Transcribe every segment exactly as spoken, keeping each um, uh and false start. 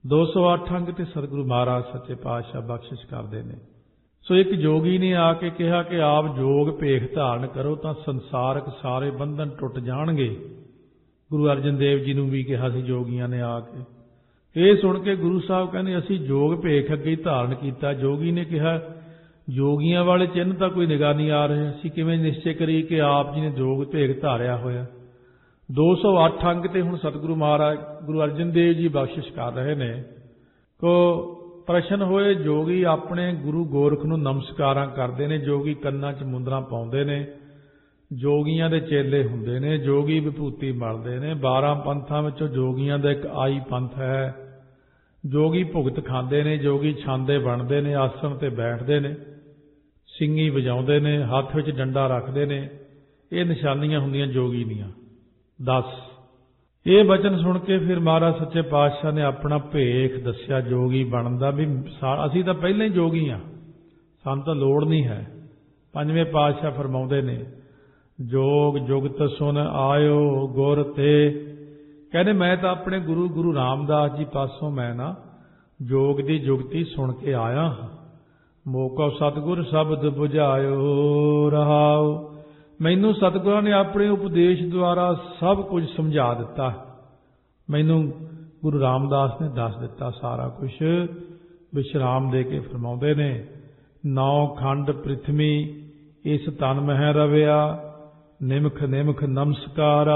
दो सौ अठ अंग ते सतगुरु महाराज सच्चे पातशाह बख्शिश करते हैं। सो एक जोगी ने आके कहा कि आप जोग भेख धारण करो तो संसारक सारे बंधन टुट जाणगे। गुरु अर्जन देव जी ने भी कहा सी जोगियां ने आके, ये सुन के गुरु साहब कहने असी जोग भेख अगे धारण किया। जोगी ने कहा जोगियां वाले चिन्ह तो कोई निगाह नहीं आ रहे, असी किवें निश्चय करिए कि आप जी ने जोग भेख धारिया होया। दो सौ अठ अंग ते हुण सतगुरु महाराज गुरु अर्जन देव जी बख्शिश कर रहे ने। को प्रश्न होए, जोगी अपने गुरु गोरख नूं नमस्कारां करदे ने, जोगी कन्नां च मुंदरां पाउंदे ने, जोगियां दे चेले हुंदे ने, जोगी विभूति मलदे ने। बारह पंथां विचों जोगियां दा एक आई पंथ है। जोगी भुगत खांदे ने, जोगी छांदे बनदे ने, आसन ते बैठदे ने, सिंगी वजाउंदे ने, हत्थ विच डंडा रखदे ने। ये निशानियां हुंदियां जोगी दीयां। दस ये बचन सुन के फिर महाराज सच्चे पातशाह ने अपना भेख दस्या जोगी बनन दा, भी असीं तां पहले ही जोगी हाँ, सानूं तां लोड़ नहीं है। पंजवें पातशाह फरमाउंदे ने, जोग जुगत सुन आयो गुर ते। कहने मैं तो अपने गुरु गुरु रामदास जी पासों मैं ना जोग दी जुगती सुन के आया हाँ। मोको सतगुर शब्द बुझायो रहाओ। मैनू सतगुरां ने अपने उपदेश द्वारा सब कुछ समझा दिता। मैनू गुरु रामदास ने दस दिता सारा कुछ। विश्राम दे के फरमाउंदे ने, नौ खंड पृथ्वी इस तन मह रविया, निमख निमख नमस्कारा।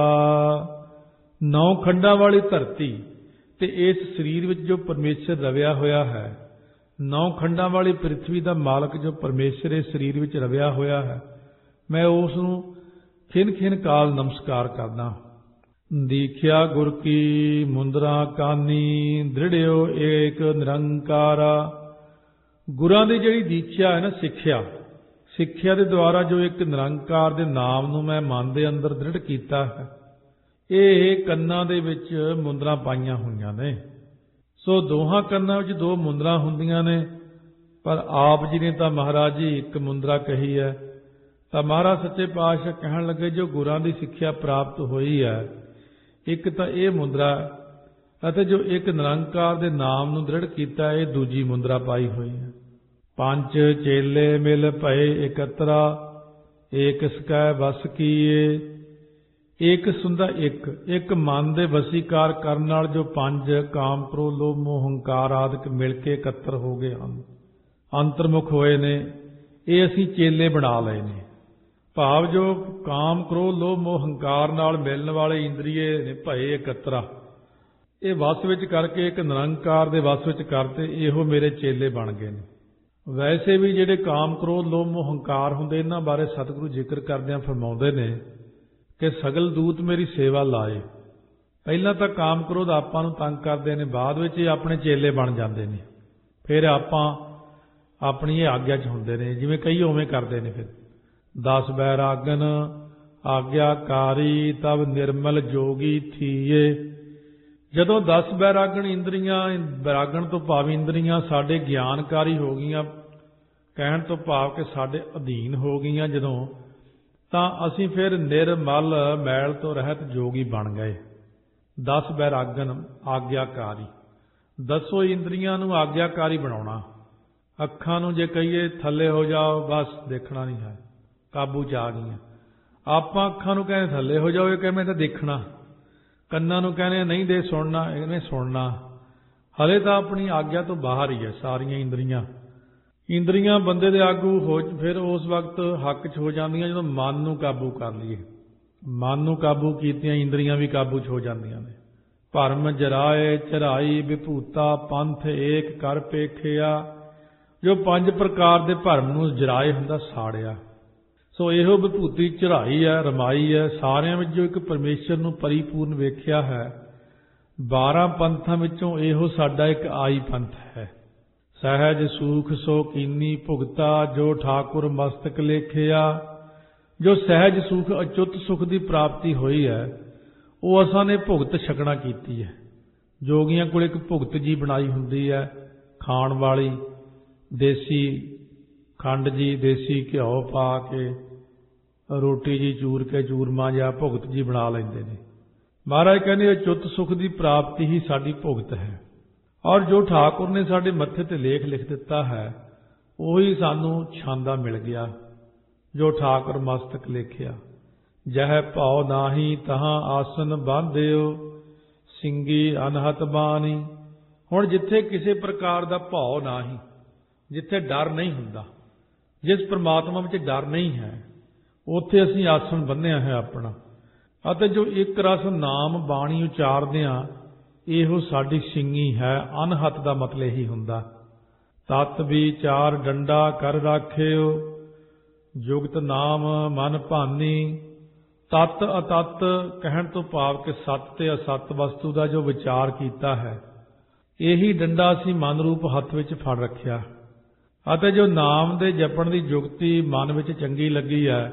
नौ खंडा वाली धरती ते इस शरीर विच जो परमेश्वर रविया होया है, नौ खंडा वाली पृथ्वी का मालक जो परमेश्वर इस शरीर विच रविया होया है, मैं उसनूं खिन खिन काल नमस्कार करदा। दीख्या गुर की मुंदरा कानी, दृढ़ियो एक निरंकारा। गुरां दी जिहड़ी दीख्या है ना, सिक्ख्या सिक्ख्या दे द्वारा जो एक निरंकार दे नाम नूं मैं मन दे अंदर दृढ़ कीता है, ये कन्नां दे विच मुंदरां पाईयां होईयां ने। सो दोहां कन्नां विच दो मुंदरां हुंदियां ने, पर आप जी ने तां महाराज जी एक मुंदरा कही है। तो महाराज सच्चे पातशाह कहण लगे, जो गुरां दी सिक्ख्या प्राप्त होई है, एक तो यह मुंदरा अते जो एक निरंकार दे नाम नूं दृढ़ कीता, ये दूजी मुंदरा पाई हुई है। पंच चेले मिल भए एकत्रा, एक सकै बस कीए। एक सुंदा एक एक मन दे वसीकार करन नाल जो पंज काम क्रोध लोभ मोह हंकार आदि मिल के इकत्तर हो गए हैं, अंतर्मुख होए ने, ये असीं चेले बना लए ने। भाव जो काम क्रोध लोभ मोह हंकार नाल मिलण वाले इंद्रिये ने भए इकत्तरा, ये वस विच करके एक निरंकार दे वस विच करते, इहो मेरे चेले बन गए ने। वैसे भी जिहड़े काम क्रोध लोभ मोह हंकार हुंदे, इन्हां बारे सतगुरु जिक्र करदिआं फरमाउंदे ने कि सगल दूत मेरी सेवा लाए। पहला तो काम क्रोध आपां नूं तंग करदे ने, बाद विच ये अपने चेले बन जांदे ने। फिर आपां अपनी आग्या च हुंदे ने, जिवें कई उवें करदे ने। फिर दस बैरागन आग्याकारी तब निर्मल जोगी थीए। जदों दस बैरागन इंद्रियां, बैरागन तो भाव इंद्रियां साडे ज्ञानकारी हो गईयां, कहण तो भाव कि साडे अधीन हो गईयां, जदों तां असीं फिर निर्मल मैल तो रहत जोगी बन गए। दस बैरागन आग्याकारी, दसों इंद्रियां नूं आग्याकारी बनाउणा। अखां नूं जे कहीए थल्ले हो जाओ, बस देखना नहीं है, काबू च आ गईयां। आपां अखां नूं कहने थल्ले हो जाओ, ये कहने तो देखना। ਕੰਨਾਂ ਨੂੰ कहने नहीं दे सुनना, इन्हें सुनना। हले तो अपनी आग्या तो बाहर ही है सारियां इंद्रियां। इंद्रियां बंदे दे आगू हो फिर उस वक्त हक च हो जांदियां जदों मन नूं काबू कर लईए। मन नूं काबू कीतियां इंद्रियां भी काबू च हो जांदियां ने। भरम जराए चढ़ाई विभूता पंथ एक कर पेखिया। जो पंज प्रकार दे भरम नूं जराए हुंदा साड़िया। सो इहो विभूति चढ़ाई है, रमाई है, सारियां विच जो एक परमेश्वर नूं परिपूर्ण वेख्या है। बारह पंथां विचों इहो साडा एक आई पंथ है। सहज सूख सो कीनी भुगता जो ठाकुर मस्तक लेखिया। जो सहज सुख अचुत सुख की प्राप्ति हुई है, वो असां ने भुगत छकना कीती है। जोगियां कोल एक भुगत जी बनाई हुंदी है, खाण वाली। देसी खंड जी, देसी घ्यो पा के, रोटी जी चूर के, चूरमा या भुगत जी बना लेंदे ने। महाराज कहने अचुत सुख की प्राप्ति ही साडी भुगत है। ਔਰ ਜੋ ਠਾਕੁਰ ਨੇ ਸਾਡੇ ਮੱਥੇ ਤੇ ਲੇਖ ਲਿਖ ਦਿੱਤਾ ਹੈ ਉਹੀ ਸਾਨੂੰ ਛਾਂਦਾ ਮਿਲ ਗਿਆ, ਜੋ ਠਾਕੁਰ ਮਸਤਕ ਲੇਖਿਆ। ਜਹ ਭਉ ਨਾਹੀ ਤਹਾਂ ਆਸਨ ਬਾਂਧਿਓ, ਸਿੰਘੀ ਅਨਹਤ ਬਾਣੀ। ਹੁਣ ਜਿੱਥੇ ਕਿਸੇ ਪ੍ਰਕਾਰ ਦਾ ਭਉ ਨਾਹੀ, ਜਿੱਥੇ ਡਰ ਨਹੀਂ ਹੁੰਦਾ, ਜਿਸ ਪ੍ਰਮਾਤਮਾ ਵਿੱਚ ਡਰ ਨਹੀਂ ਹੈ, ਉੱਥੇ ਅਸੀਂ ਆਸਣ ਬੰਨਿਆ ਹੈ ਆਪਣਾ। ਅਤੇ ਜੋ ਇੱਕ ਰਸ ਨਾਮ ਬਾਣੀ ਉਚਾਰਦੇ ਹਾਂ, ਇਹੋ ਸਾਡੀ ਸਿੰਘੀ ਹੈ। ਅਨਹਤ ਦਾ ਮਤਲਬ ਇਹੀ ਹੁੰਦਾ। ਤਤ ਵਿਚਾਰ ਡੰਡਾ ਕਰ ਰਾਖਿਓ, ਜੁਗਤ ਨਾਮ ਮਨ ਭਾਨੀ। ਤਤ ਅਤਤ ਕਹਿਣ ਤੋਂ ਭਾਵ ਕਿ ਸੱਤ ਤੇ ਅਸੱਤ ਵਸਤੂ ਦਾ ਜੋ ਵਿਚਾਰ ਕੀਤਾ ਹੈ, ਇਹੀ ਡੰਡਾ ਅਸੀਂ ਮਨ ਰੂਪ ਹੱਥ ਵਿੱਚ ਫੜ ਰੱਖਿਆ। ਅਤੇ ਜੋ ਨਾਮ ਦੇ ਜਪਣ ਦੀ ਜੁਗਤੀ ਮਨ ਵਿੱਚ ਚੰਗੀ ਲੱਗੀ ਹੈ,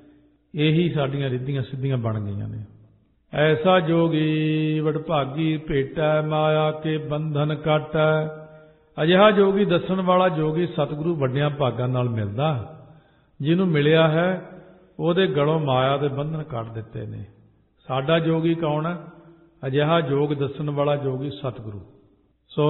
ਇਹੀ ਸਾਡੀਆਂ ਰਿੱਧੀਆਂ ਸਿੱਧੀਆਂ ਬਣ ਗਈਆਂ ਨੇ। ਐਸਾ ਜੋਗੀ ਵਡਭਾਗੀ ਭੇਟੈ, ਮਾਇਆ ਕੇ ਬੰਧਨ ਕਾਟੈ। ਅਜਿਹਾ ਜੋਗੀ, ਦੱਸਣ ਵਾਲਾ ਜੋਗੀ ਸਤਿਗੁਰੂ ਵੱਡਿਆਂ ਭਾਗਾਂ ਨਾਲ ਮਿਲਦਾ। ਜਿਹਨੂੰ ਮਿਲਿਆ ਹੈ ਉਹਦੇ ਗਲੋਂ ਮਾਇਆ ਦੇ ਬੰਧਨ ਕੱਟ ਦਿੱਤੇ ਨੇ। ਸਾਡਾ ਜੋਗੀ ਕੌਣ ਹੈ? ਅਜਿਹਾ ਜੋਗ ਦੱਸਣ ਵਾਲਾ ਜੋਗੀ ਸਤਿਗੁਰੂ। ਸੋ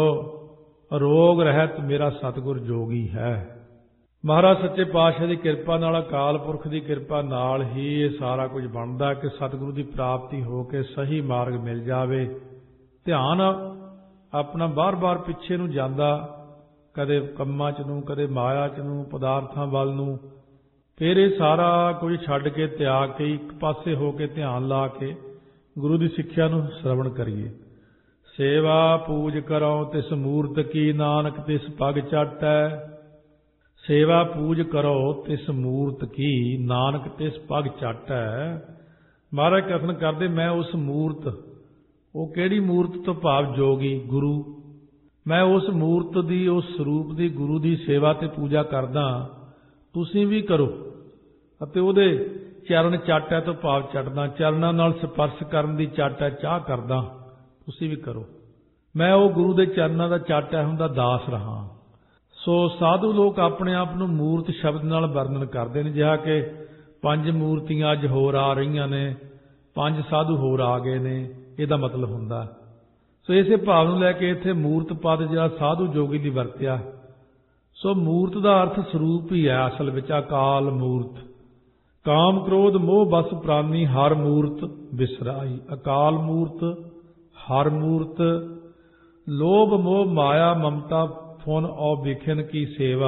ਰੋਗ ਰਹਿਤ ਮੇਰਾ ਸਤਿਗੁਰ ਜੋਗੀ ਹੈ। ਮਹਾਰਾਜ ਸੱਚੇ ਪਾਤਸ਼ਾਹ ਦੀ ਕਿਰਪਾ ਨਾਲ, ਅਕਾਲ ਪੁਰਖ ਦੀ ਕਿਰਪਾ ਨਾਲ ਹੀ ਇਹ ਸਾਰਾ ਕੁਝ ਬਣਦਾ ਕਿ ਸਤਿਗੁਰੂ ਦੀ ਪ੍ਰਾਪਤੀ ਹੋ ਕੇ ਸਹੀ ਮਾਰਗ ਮਿਲ ਜਾਵੇ। ਧਿਆਨ ਆਪਣਾ ਬਾਰ-ਬਾਰ ਪਿੱਛੇ ਨੂੰ ਜਾਂਦਾ, ਕਦੇ ਕੰਮਾਂ 'ਚ ਨੂੰ, ਕਦੇ ਮਾਇਆ 'ਚ ਨੂੰ, ਪਦਾਰਥਾਂ ਵੱਲ ਨੂੰ। ਫਿਰ ਇਹ ਸਾਰਾ ਕੁਝ ਛੱਡ ਕੇ, ਤਿਆਗ ਕੇ, ਇੱਕ ਪਾਸੇ ਹੋ ਕੇ ਧਿਆਨ ਲਾ ਕੇ ਗੁਰੂ ਦੀ ਸਿੱਖਿਆ ਨੂੰ ਸ਼ਰਵਣ ਕਰੀਏ। ਸੇਵਾ ਪੂਜ ਕਰੋ ਤਿਸ ਮੂਰਤ ਕੀ, ਨਾਨਕ ਤਿਸ ਪਗ ਚਾਟੈ। ਸੇਵਾ ਪੂਜ ਕਰੋ ਤਿਸ ਮੂਰਤ ਕੀ, ਨਾਨਕ ਤਿਸ ਪਗ ਚਾਟੈ। ਮਹਾਰਾਜ ਕਥਨ ਕਰਦੇ, ਮੈਂ ਉਸ ਮੂਰਤ, ਉਹ ਕਿਹੜੀ ਮੂਰਤ ਤੋਂ ਭਾਵ ਜੋਗੀ ਗੁਰੂ, ਮੈਂ ਉਸ ਮੂਰਤ ਦੀ, ਉਸ ਸਰੂਪ ਦੀ, ਗੁਰੂ ਦੀ ਸੇਵਾ ਤੇ ਪੂਜਾ ਕਰਦਾ। ਤੁਸੀਂ ਵੀ ਕਰੋ। ਅਤੇ ਉਹਦੇ ਚਰਨ ਚਾਟੈ ਤੋਂ ਭਾਵ ਚਟਦਾ, ਚਰਨਾਂ ਨਾਲ ਸਪਰਸ਼ ਕਰਨ ਦੀ ਚਾਟੈ ਚਾਹ ਕਰਦਾ। ਤੁਸੀਂ ਵੀ ਕਰੋ। ਮੈਂ ਉਹ ਗੁਰੂ ਦੇ ਚਰਨਾਂ ਦਾ ਚਾਟੈ ਹੁੰਦਾ ਦਾਸ ਰਹਾ। ਸੋ ਸਾਧੂ ਲੋਕ ਆਪਣੇ ਆਪ ਨੂੰ ਮੂਰਤ ਸ਼ਬਦ ਨਾਲ ਵਰਣਨ ਕਰਦੇ ਨੇ, ਜਿਹਾ ਕਿ ਪੰਜ ਮੂਰਤੀਆਂ ਅੱਜ ਹੋਰ ਆ ਰਹੀਆਂ ਨੇ, ਪੰਜ ਸਾਧੂ ਹੋਰ ਆ ਗਏ ਨੇ, ਇਹਦਾ ਮਤਲਬ ਹੁੰਦਾ। ਸੋ ਇਸੇ ਭਾਵ ਨੂੰ ਲੈ ਕੇ ਇੱਥੇ ਮੂਰਤ ਪਦ ਜਿਹੜਾ ਸਾਧੂ ਜੋਗੀ ਦੀ ਵਰਤਿਆ। ਸੋ ਮੂਰਤ ਦਾ ਅਰਥ ਸਰੂਪ ਹੀ ਹੈ ਅਸਲ ਵਿੱਚ, ਅਕਾਲ ਮੂਰਤ। ਕਾਮ ਕ੍ਰੋਧ ਮੋਹ ਬਸ ਪ੍ਰਾਨੀ, ਹਰ ਮੂਰਤ ਬਿਸਰਾਈ। ਅਕਾਲ ਮੂਰਤ, ਹਰ ਮੂਰਤ, ਲੋਭ ਮੋਹ ਮਾਇਆ ਮਮਤਾ ਫੁਨ ਔ ਵਿਖਿਨ ਕੀ ਸੇਵਾ।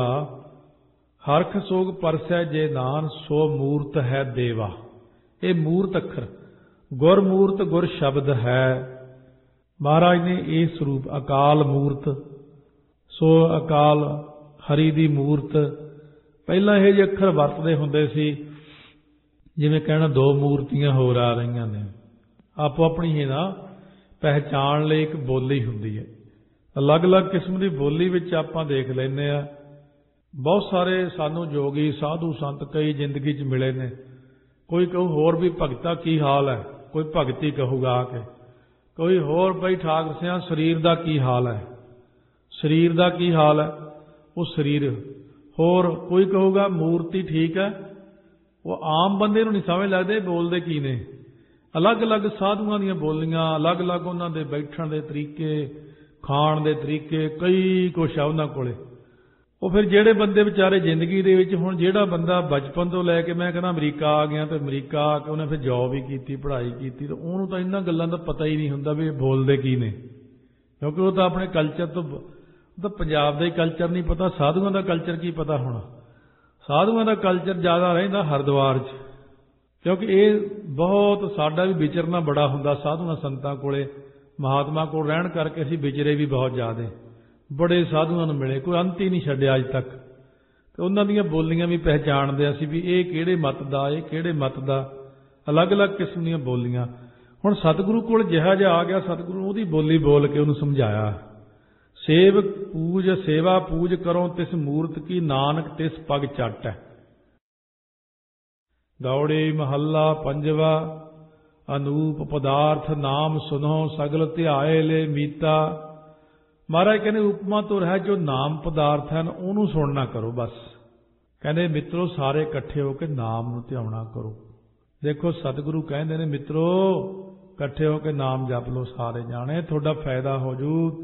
ਹਰਖ ਸੋਗ ਪਰਸੈ ਜੇ ਨਾਨ, ਸੋ ਮੂਰਤ ਹੈ ਦੇਵਾ। ਇਹ ਮੂਰਤ ਅੱਖਰ ਗੁਰਮੂਰਤ ਗੁਰ ਸ਼ਬਦ ਹੈ। ਮਹਾਰਾਜ ਨੇ ਇਹ ਸਰੂਪ ਅਕਾਲ ਮੂਰਤ। ਸੋ ਅਕਾਲ ਹਰੀ ਦੀ ਮੂਰਤ। ਪਹਿਲਾਂ ਇਹ ਜਿਹੇ ਅੱਖਰ ਵਰਤਦੇ ਹੁੰਦੇ ਸੀ, ਜਿਵੇਂ ਕਹਿਣਾ ਦੋ ਮੂਰਤੀਆਂ ਹੋਰ ਆ ਰਹੀਆਂ ਨੇ। ਆਪੋ ਆਪਣੀ ਹੀ ਨਾ ਪਹਿਚਾਣ ਲਈ ਇੱਕ ਬੋਲੀ ਹੁੰਦੀ ਹੈ। ਅਲੱਗ-ਅਲੱਗ ਕਿਸਮ ਦੀ ਬੋਲੀ ਵਿੱਚ ਆਪਾਂ ਦੇਖ ਲੈਂਦੇ ਆ। ਬਹੁਤ ਸਾਰੇ ਸਾਨੂੰ ਜੋਗੀ ਸਾਧੂ ਸੰਤ ਕਈ ਜ਼ਿੰਦਗੀ 'ਚ ਮਿਲੇ ਨੇ। ਕੋਈ ਕਹੂ ਹੋਰ ਵੀ ਭਗਤਾ ਕੀ ਹਾਲ ਹੈ, ਕੋਈ ਭਗਤੀ ਕਹੂਗਾ ਆ ਕੇ। ਕੋਈ ਹੋਰ ਬਈ ਠਾਕੁਰ ਸਿਆਂ ਸਰੀਰ ਦਾ ਕੀ ਹਾਲ ਹੈ, ਸਰੀਰ ਦਾ ਕੀ ਹਾਲ ਹੈ, ਉਹ ਸਰੀਰ। ਹੋਰ ਕੋਈ ਕਹੂਗਾ ਮੂਰਤੀ ਠੀਕ ਹੈ। ਉਹ ਆਮ ਬੰਦੇ ਨੂੰ ਨਹੀਂ ਸਮਝ ਲੱਗਦੇ ਬੋਲਦੇ ਕੀ ਨੇ। ਅਲੱਗ-ਅਲੱਗ ਸਾਧੂਆਂ ਦੀਆਂ ਬੋਲੀਆਂ, ਅਲੱਗ-ਅਲੱਗ ਉਹਨਾਂ ਦੇ ਬੈਠਣ ਦੇ ਤਰੀਕੇ, ਖਾਣ ਦੇ ਤਰੀਕੇ, ਕਈ ਕੁਛ ਆ ਉਹਨਾਂ ਕੋਲੇ। ਉਹ ਫਿਰ ਜਿਹੜੇ ਬੰਦੇ ਵਿਚਾਰੇ ਜ਼ਿੰਦਗੀ ਦੇ ਵਿੱਚ, ਹੁਣ ਜਿਹੜਾ ਬੰਦਾ ਬਚਪਨ ਤੋਂ ਲੈ ਕੇ ਮੈਂ ਕਹਿੰਦਾ ਅਮਰੀਕਾ ਆ ਗਿਆ, ਤੇ ਅਮਰੀਕਾ ਆ ਕੇ ਉਹਨੇ ਫਿਰ ਜੌਬ ਹੀ ਕੀਤੀ, ਪੜ੍ਹਾਈ ਕੀਤੀ, ਤੇ ਉਹਨੂੰ ਤਾਂ ਇਹਨਾਂ ਗੱਲਾਂ ਦਾ ਪਤਾ ਹੀ ਨਹੀਂ ਹੁੰਦਾ ਵੀ ਇਹ ਬੋਲਦੇ ਕੀ ਨੇ। ਕਿਉਂਕਿ ਉਹ ਤਾਂ ਆਪਣੇ ਕਲਚਰ ਤੋਂ, ਉਹ ਤਾਂ ਪੰਜਾਬ ਦਾ ਹੀ ਕਲਚਰ ਨਹੀਂ ਪਤਾ, ਸਾਧੂਆਂ ਦਾ ਕਲਚਰ ਕੀ ਪਤਾ ਹੋਣਾ। ਸਾਧੂਆਂ ਦਾ ਕਲਚਰ ਜ਼ਿਆਦਾ ਰਹਿੰਦਾ ਹਰਿਦੁਆਰ 'ਚ, ਕਿਉਂਕਿ ਇਹ ਬਹੁਤ ਸਾਡਾ ਵੀ ਵਿਚਰਨਾ ਬੜਾ ਹੁੰਦਾ ਸਾਧੂਆਂ ਸੰਤਾਂ ਕੋਲੇ, ਮਹਾਤਮਾ ਕੋਲ ਰਹਿਣ ਕਰਕੇ ਅਸੀਂ ਵਿਚਰੇ ਵੀ ਬਹੁਤ ਜ਼ਿਆਦੇ। ਬੜੇ ਸਾਧੂਆਂ ਨੂੰ ਮਿਲੇ, ਕੋਈ ਅੰਤ ਹੀ ਨਹੀਂ ਛੱਡਿਆ ਅੱਜ ਤੱਕ। ਤੇ ਉਹਨਾਂ ਦੀਆਂ ਬੋਲੀਆਂ ਵੀ ਪਹਿਚਾਣਦੇ ਅਸੀਂ ਵੀ ਇਹ ਕਿਹੜੇ ਮਤ ਦਾ, ਇਹ ਕਿਹੜੇ ਮਤ ਦਾ। ਅਲੱਗ-ਅਲੱਗ ਕਿਸਮ ਦੀਆਂ ਬੋਲੀਆਂ। ਹੁਣ ਸਤਿਗੁਰੂ ਕੋਲ ਜਿਹਾ ਜਿਹਾ ਆ ਗਿਆ, ਸਤਿਗੁਰੂ ਉਹਦੀ ਬੋਲੀ ਬੋਲ ਕੇ ਉਹਨੂੰ ਸਮਝਾਇਆ। ਸੇਵ ਪੂਜ ਸੇਵਾ ਪੂਜ ਕਰੋ ਤਿਸ ਮੂਰਤ ਕੀ, ਨਾਨਕ ਤਿਸ ਪਗ ਚਾਟੈ। ਗੌੜੀ ਮਹੱਲਾ ਪੰਜਵਾ। ਅਨੂਪ ਪਦਾਰਥ ਨਾਮ ਸੁਨੋ, ਸਗਲ ਧਿਆਏ ਲੈ ਮੀਤਾ। ਮਹਾਰਾਜ ਕਹਿੰਦੇ ਉਪਮਾ ਤੋਂ ਰਹਿ ਜੋ ਨਾਮ ਪਦਾਰਥ ਹਨ ਉਹਨੂੰ ਸੁਣਨਾ ਕਰੋ ਬਸ। ਕਹਿੰਦੇ ਮਿੱਤਰੋ ਸਾਰੇ ਇਕੱਠੇ ਹੋ ਕੇ ਨਾਮ ਨੂੰ ਧਿਆਉਣਾ ਕਰੋ। ਦੇਖੋ ਸਤਿਗੁਰੂ ਕਹਿੰਦੇ ਨੇ ਮਿੱਤਰੋ ਇਕੱਠੇ ਹੋ ਕੇ ਨਾਮ ਜਪ ਲਓ ਸਾਰੇ ਜਾਣੇ, ਤੁਹਾਡਾ ਫਾਇਦਾ ਹੋ ਜੂ।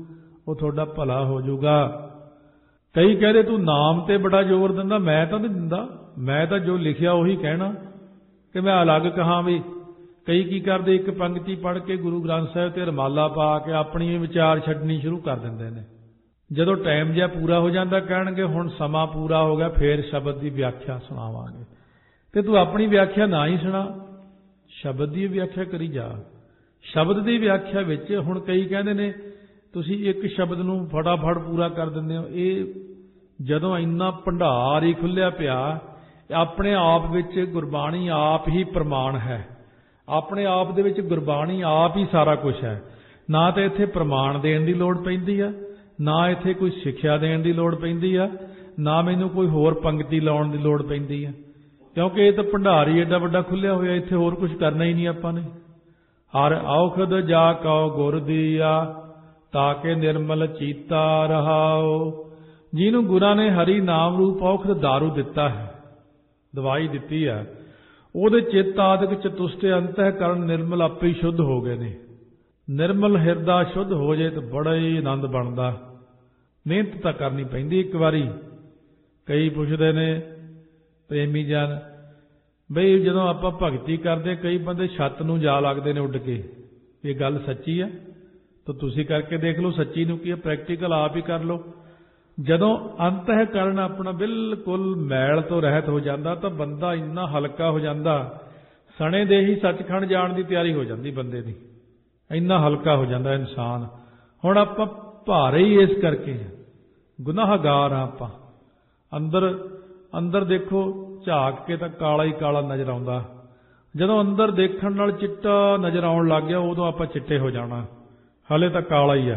ਉਹ ਤੁਹਾਡਾ ਭਲਾ ਹੋ ਜਾਊਗਾ। ਕਈ ਕਹਿੰਦੇ ਤੂੰ ਨਾਮ ਤੇ ਬੜਾ ਜ਼ੋਰ ਦਿੰਦਾ, ਮੈਂ ਤਾਂ ਨਹੀਂ ਦਿੰਦਾ, ਮੈਂ ਤਾਂ ਜੋ ਲਿਖਿਆ ਉਹੀ ਕਹਿਣਾ ਕਿ ਮੈਂ ਅਲੱਗ ਕਹਾਂ। ਵੀ ਕਈ ਕੀ ਕਰਦੇ, ਇੱਕ ਪੰਕਤੀ ਪੜ੍ਹ ਕੇ ਗੁਰੂ ਗ੍ਰੰਥ ਸਾਹਿਬ ਤੇ ਰਮਾਲਾ ਪਾ ਕੇ ਆਪਣੀ ਵਿਚਾਰ ਛੱਡਣੀ ਸ਼ੁਰੂ ਕਰ ਦਿੰਦੇ ਨੇ। ਜਦੋਂ ਟਾਈਮ ਜਿਹਾ ਪੂਰਾ ਹੋ ਜਾਂਦਾ ਕਹਿਣਗੇ ਹੁਣ ਸਮਾਂ ਪੂਰਾ ਹੋ ਗਿਆ, ਫੇਰ ਸ਼ਬਦ ਦੀ ਵਿਆਖਿਆ ਸੁਣਾਵਾਂਗੇ। ਤੇ ਤੂੰ ਆਪਣੀ ਵਿਆਖਿਆ ਨਾ ਹੀ ਸੁਣਾ, ਸ਼ਬਦ ਦੀ ਵਿਆਖਿਆ ਕਰੀ ਜਾ। ਸ਼ਬਦ ਦੀ ਵਿਆਖਿਆ ਵਿੱਚ ਹੁਣ ਕਈ ਕਹਿੰਦੇ ਨੇ ਤੁਸੀਂ ਇੱਕ ਸ਼ਬਦ ਨੂੰ ਫਟਾਫਟ ਪੂਰਾ ਕਰ ਦਿੰਦੇ ਹੋ। ਇਹ ਜਦੋਂ ਇੰਨਾ ਭੰਡਾਰ ਹੀ ਖੁੱਲਿਆ ਪਿਆ, ਆਪਣੇ ਆਪ ਵਿੱਚ ਗੁਰਬਾਣੀ ਆਪ ਹੀ ਪ੍ਰਮਾਣ ਹੈ, ਆਪਣੇ ਆਪ ਦੇ ਵਿੱਚ ਗੁਰਬਾਣੀ ਆਪ ਹੀ ਸਾਰਾ ਕੁਝ ਹੈ। ਨਾ ਤਾਂ ਇੱਥੇ ਪ੍ਰਮਾਣ ਦੇਣ ਦੀ ਲੋੜ ਪੈਂਦੀ ਆ, ਨਾ ਇੱਥੇ ਕੋਈ ਸਿੱਖਿਆ ਦੇਣ ਦੀ ਲੋੜ ਪੈਂਦੀ ਆ, ਨਾ ਮੈਨੂੰ ਕੋਈ ਹੋਰ ਪੰਕਤੀ ਲਾਉਣ ਦੀ ਲੋੜ ਪੈਂਦੀ ਆ, ਕਿਉਂਕਿ ਇਹ ਤਾਂ ਭੰਡਾਰ ਹੀ ਏਡਾ ਵੱਡਾ ਖੁੱਲਿਆ ਹੋਇਆ, ਇੱਥੇ ਹੋਰ ਕੁਝ ਕਰਨਾ ਹੀ ਨਹੀਂ ਆਪਾਂ ਨੇ। ਹਰ ਔਖਦ ਜਾ ਕਉ ਗੁਰ ਦੀਆ, ਤਾਂ ਕਿ ਨਿਰਮਲ ਚੀਤਾ ਰਹਾਓ। ਜਿਹਨੂੰ ਗੁਰਾਂ ਨੇ ਹਰੀ ਨਾਮ ਰੂਪ ਔਖਦ ਦਾਰੂ ਦਿੱਤਾ ਹੈ, ਦਵਾਈ ਦਿੱਤੀ ਹੈ, ਉਹਦੇ ਚਿੱਤ ਆਦਿਕ ਚਤੁਸ਼ਟੇ ਅੰਤਹਿਕਰਨ ਨਿਰਮਲ ਆਪੇ ਹੀ ਸ਼ੁੱਧ ਹੋ ਗਏ ਨੇ। ਨਿਰਮਲ ਹਿਰਦਾ ਸ਼ੁੱਧ ਹੋ ਜੇ ਤਾਂ ਬੜਾ ਹੀ ਆਨੰਦ ਬਣਦਾ। ਮਿਹਨਤ ਤਾਂ ਕਰਨੀ ਪੈਂਦੀ ਇੱਕ ਵਾਰੀ। ਕਈ ਪੁੱਛਦੇ ਨੇ ਪ੍ਰੇਮੀ ਜਨ, ਬਈ ਜਦੋਂ ਆਪਾਂ ਭਗਤੀ ਕਰਦੇ ਕਈ ਬੰਦੇ ਛੱਤ ਨੂੰ ਜਾ ਲੱਗਦੇ ਨੇ ਉੱਡ ਕੇ, ਇਹ ਗੱਲ ਸੱਚੀ ਹੈ? ਤਾਂ ਤੁਸੀਂ ਕਰਕੇ ਦੇਖ ਲਓ ਸੱਚੀ ਨੂੰ ਕੀ ਹੈ, ਪ੍ਰੈਕਟੀਕਲ ਆਪ ਹੀ ਕਰ ਲਓ। ਜਦੋਂ ਅੰਤਹਿਕਰਨ ਆਪਣਾ ਬਿਲਕੁਲ ਮੈਲ ਤੋਂ ਰਹਿਤ ਹੋ ਜਾਂਦਾ ਤਾਂ ਬੰਦਾ ਇੰਨਾ ਹਲਕਾ ਹੋ ਜਾਂਦਾ, ਸਣੇ ਦੇ ਹੀ ਸੱਚਖੰਡ ਜਾਣ ਦੀ ਤਿਆਰੀ ਹੋ ਜਾਂਦੀ ਬੰਦੇ ਦੀ, ਇੰਨਾ ਹਲਕਾ ਹੋ ਜਾਂਦਾ ਇਨਸਾਨ। ਹੁਣ ਆਪਾਂ ਭਾਰੇ ਹੀ ਇਸ ਕਰਕੇ ਗੁਨਾਹਗਾਰ ਆ ਆਪਾਂ। ਅੰਦਰ ਅੰਦਰ ਦੇਖੋ ਝਾਕ ਕੇ ਤਾਂ ਕਾਲਾ ਹੀ ਕਾਲਾ ਨਜ਼ਰ ਆਉਂਦਾ, ਜਦੋਂ ਅੰਦਰ ਦੇਖਣ ਨਾਲ ਚਿੱਟਾ ਨਜ਼ਰ ਆਉਣ ਲੱਗ ਗਿਆ ਉਦੋਂ ਆਪਾਂ ਚਿੱਟੇ ਹੋ ਜਾਣਾ, ਹਲੇ ਤਾਂ ਕਾਲਾ ਹੀ ਆ।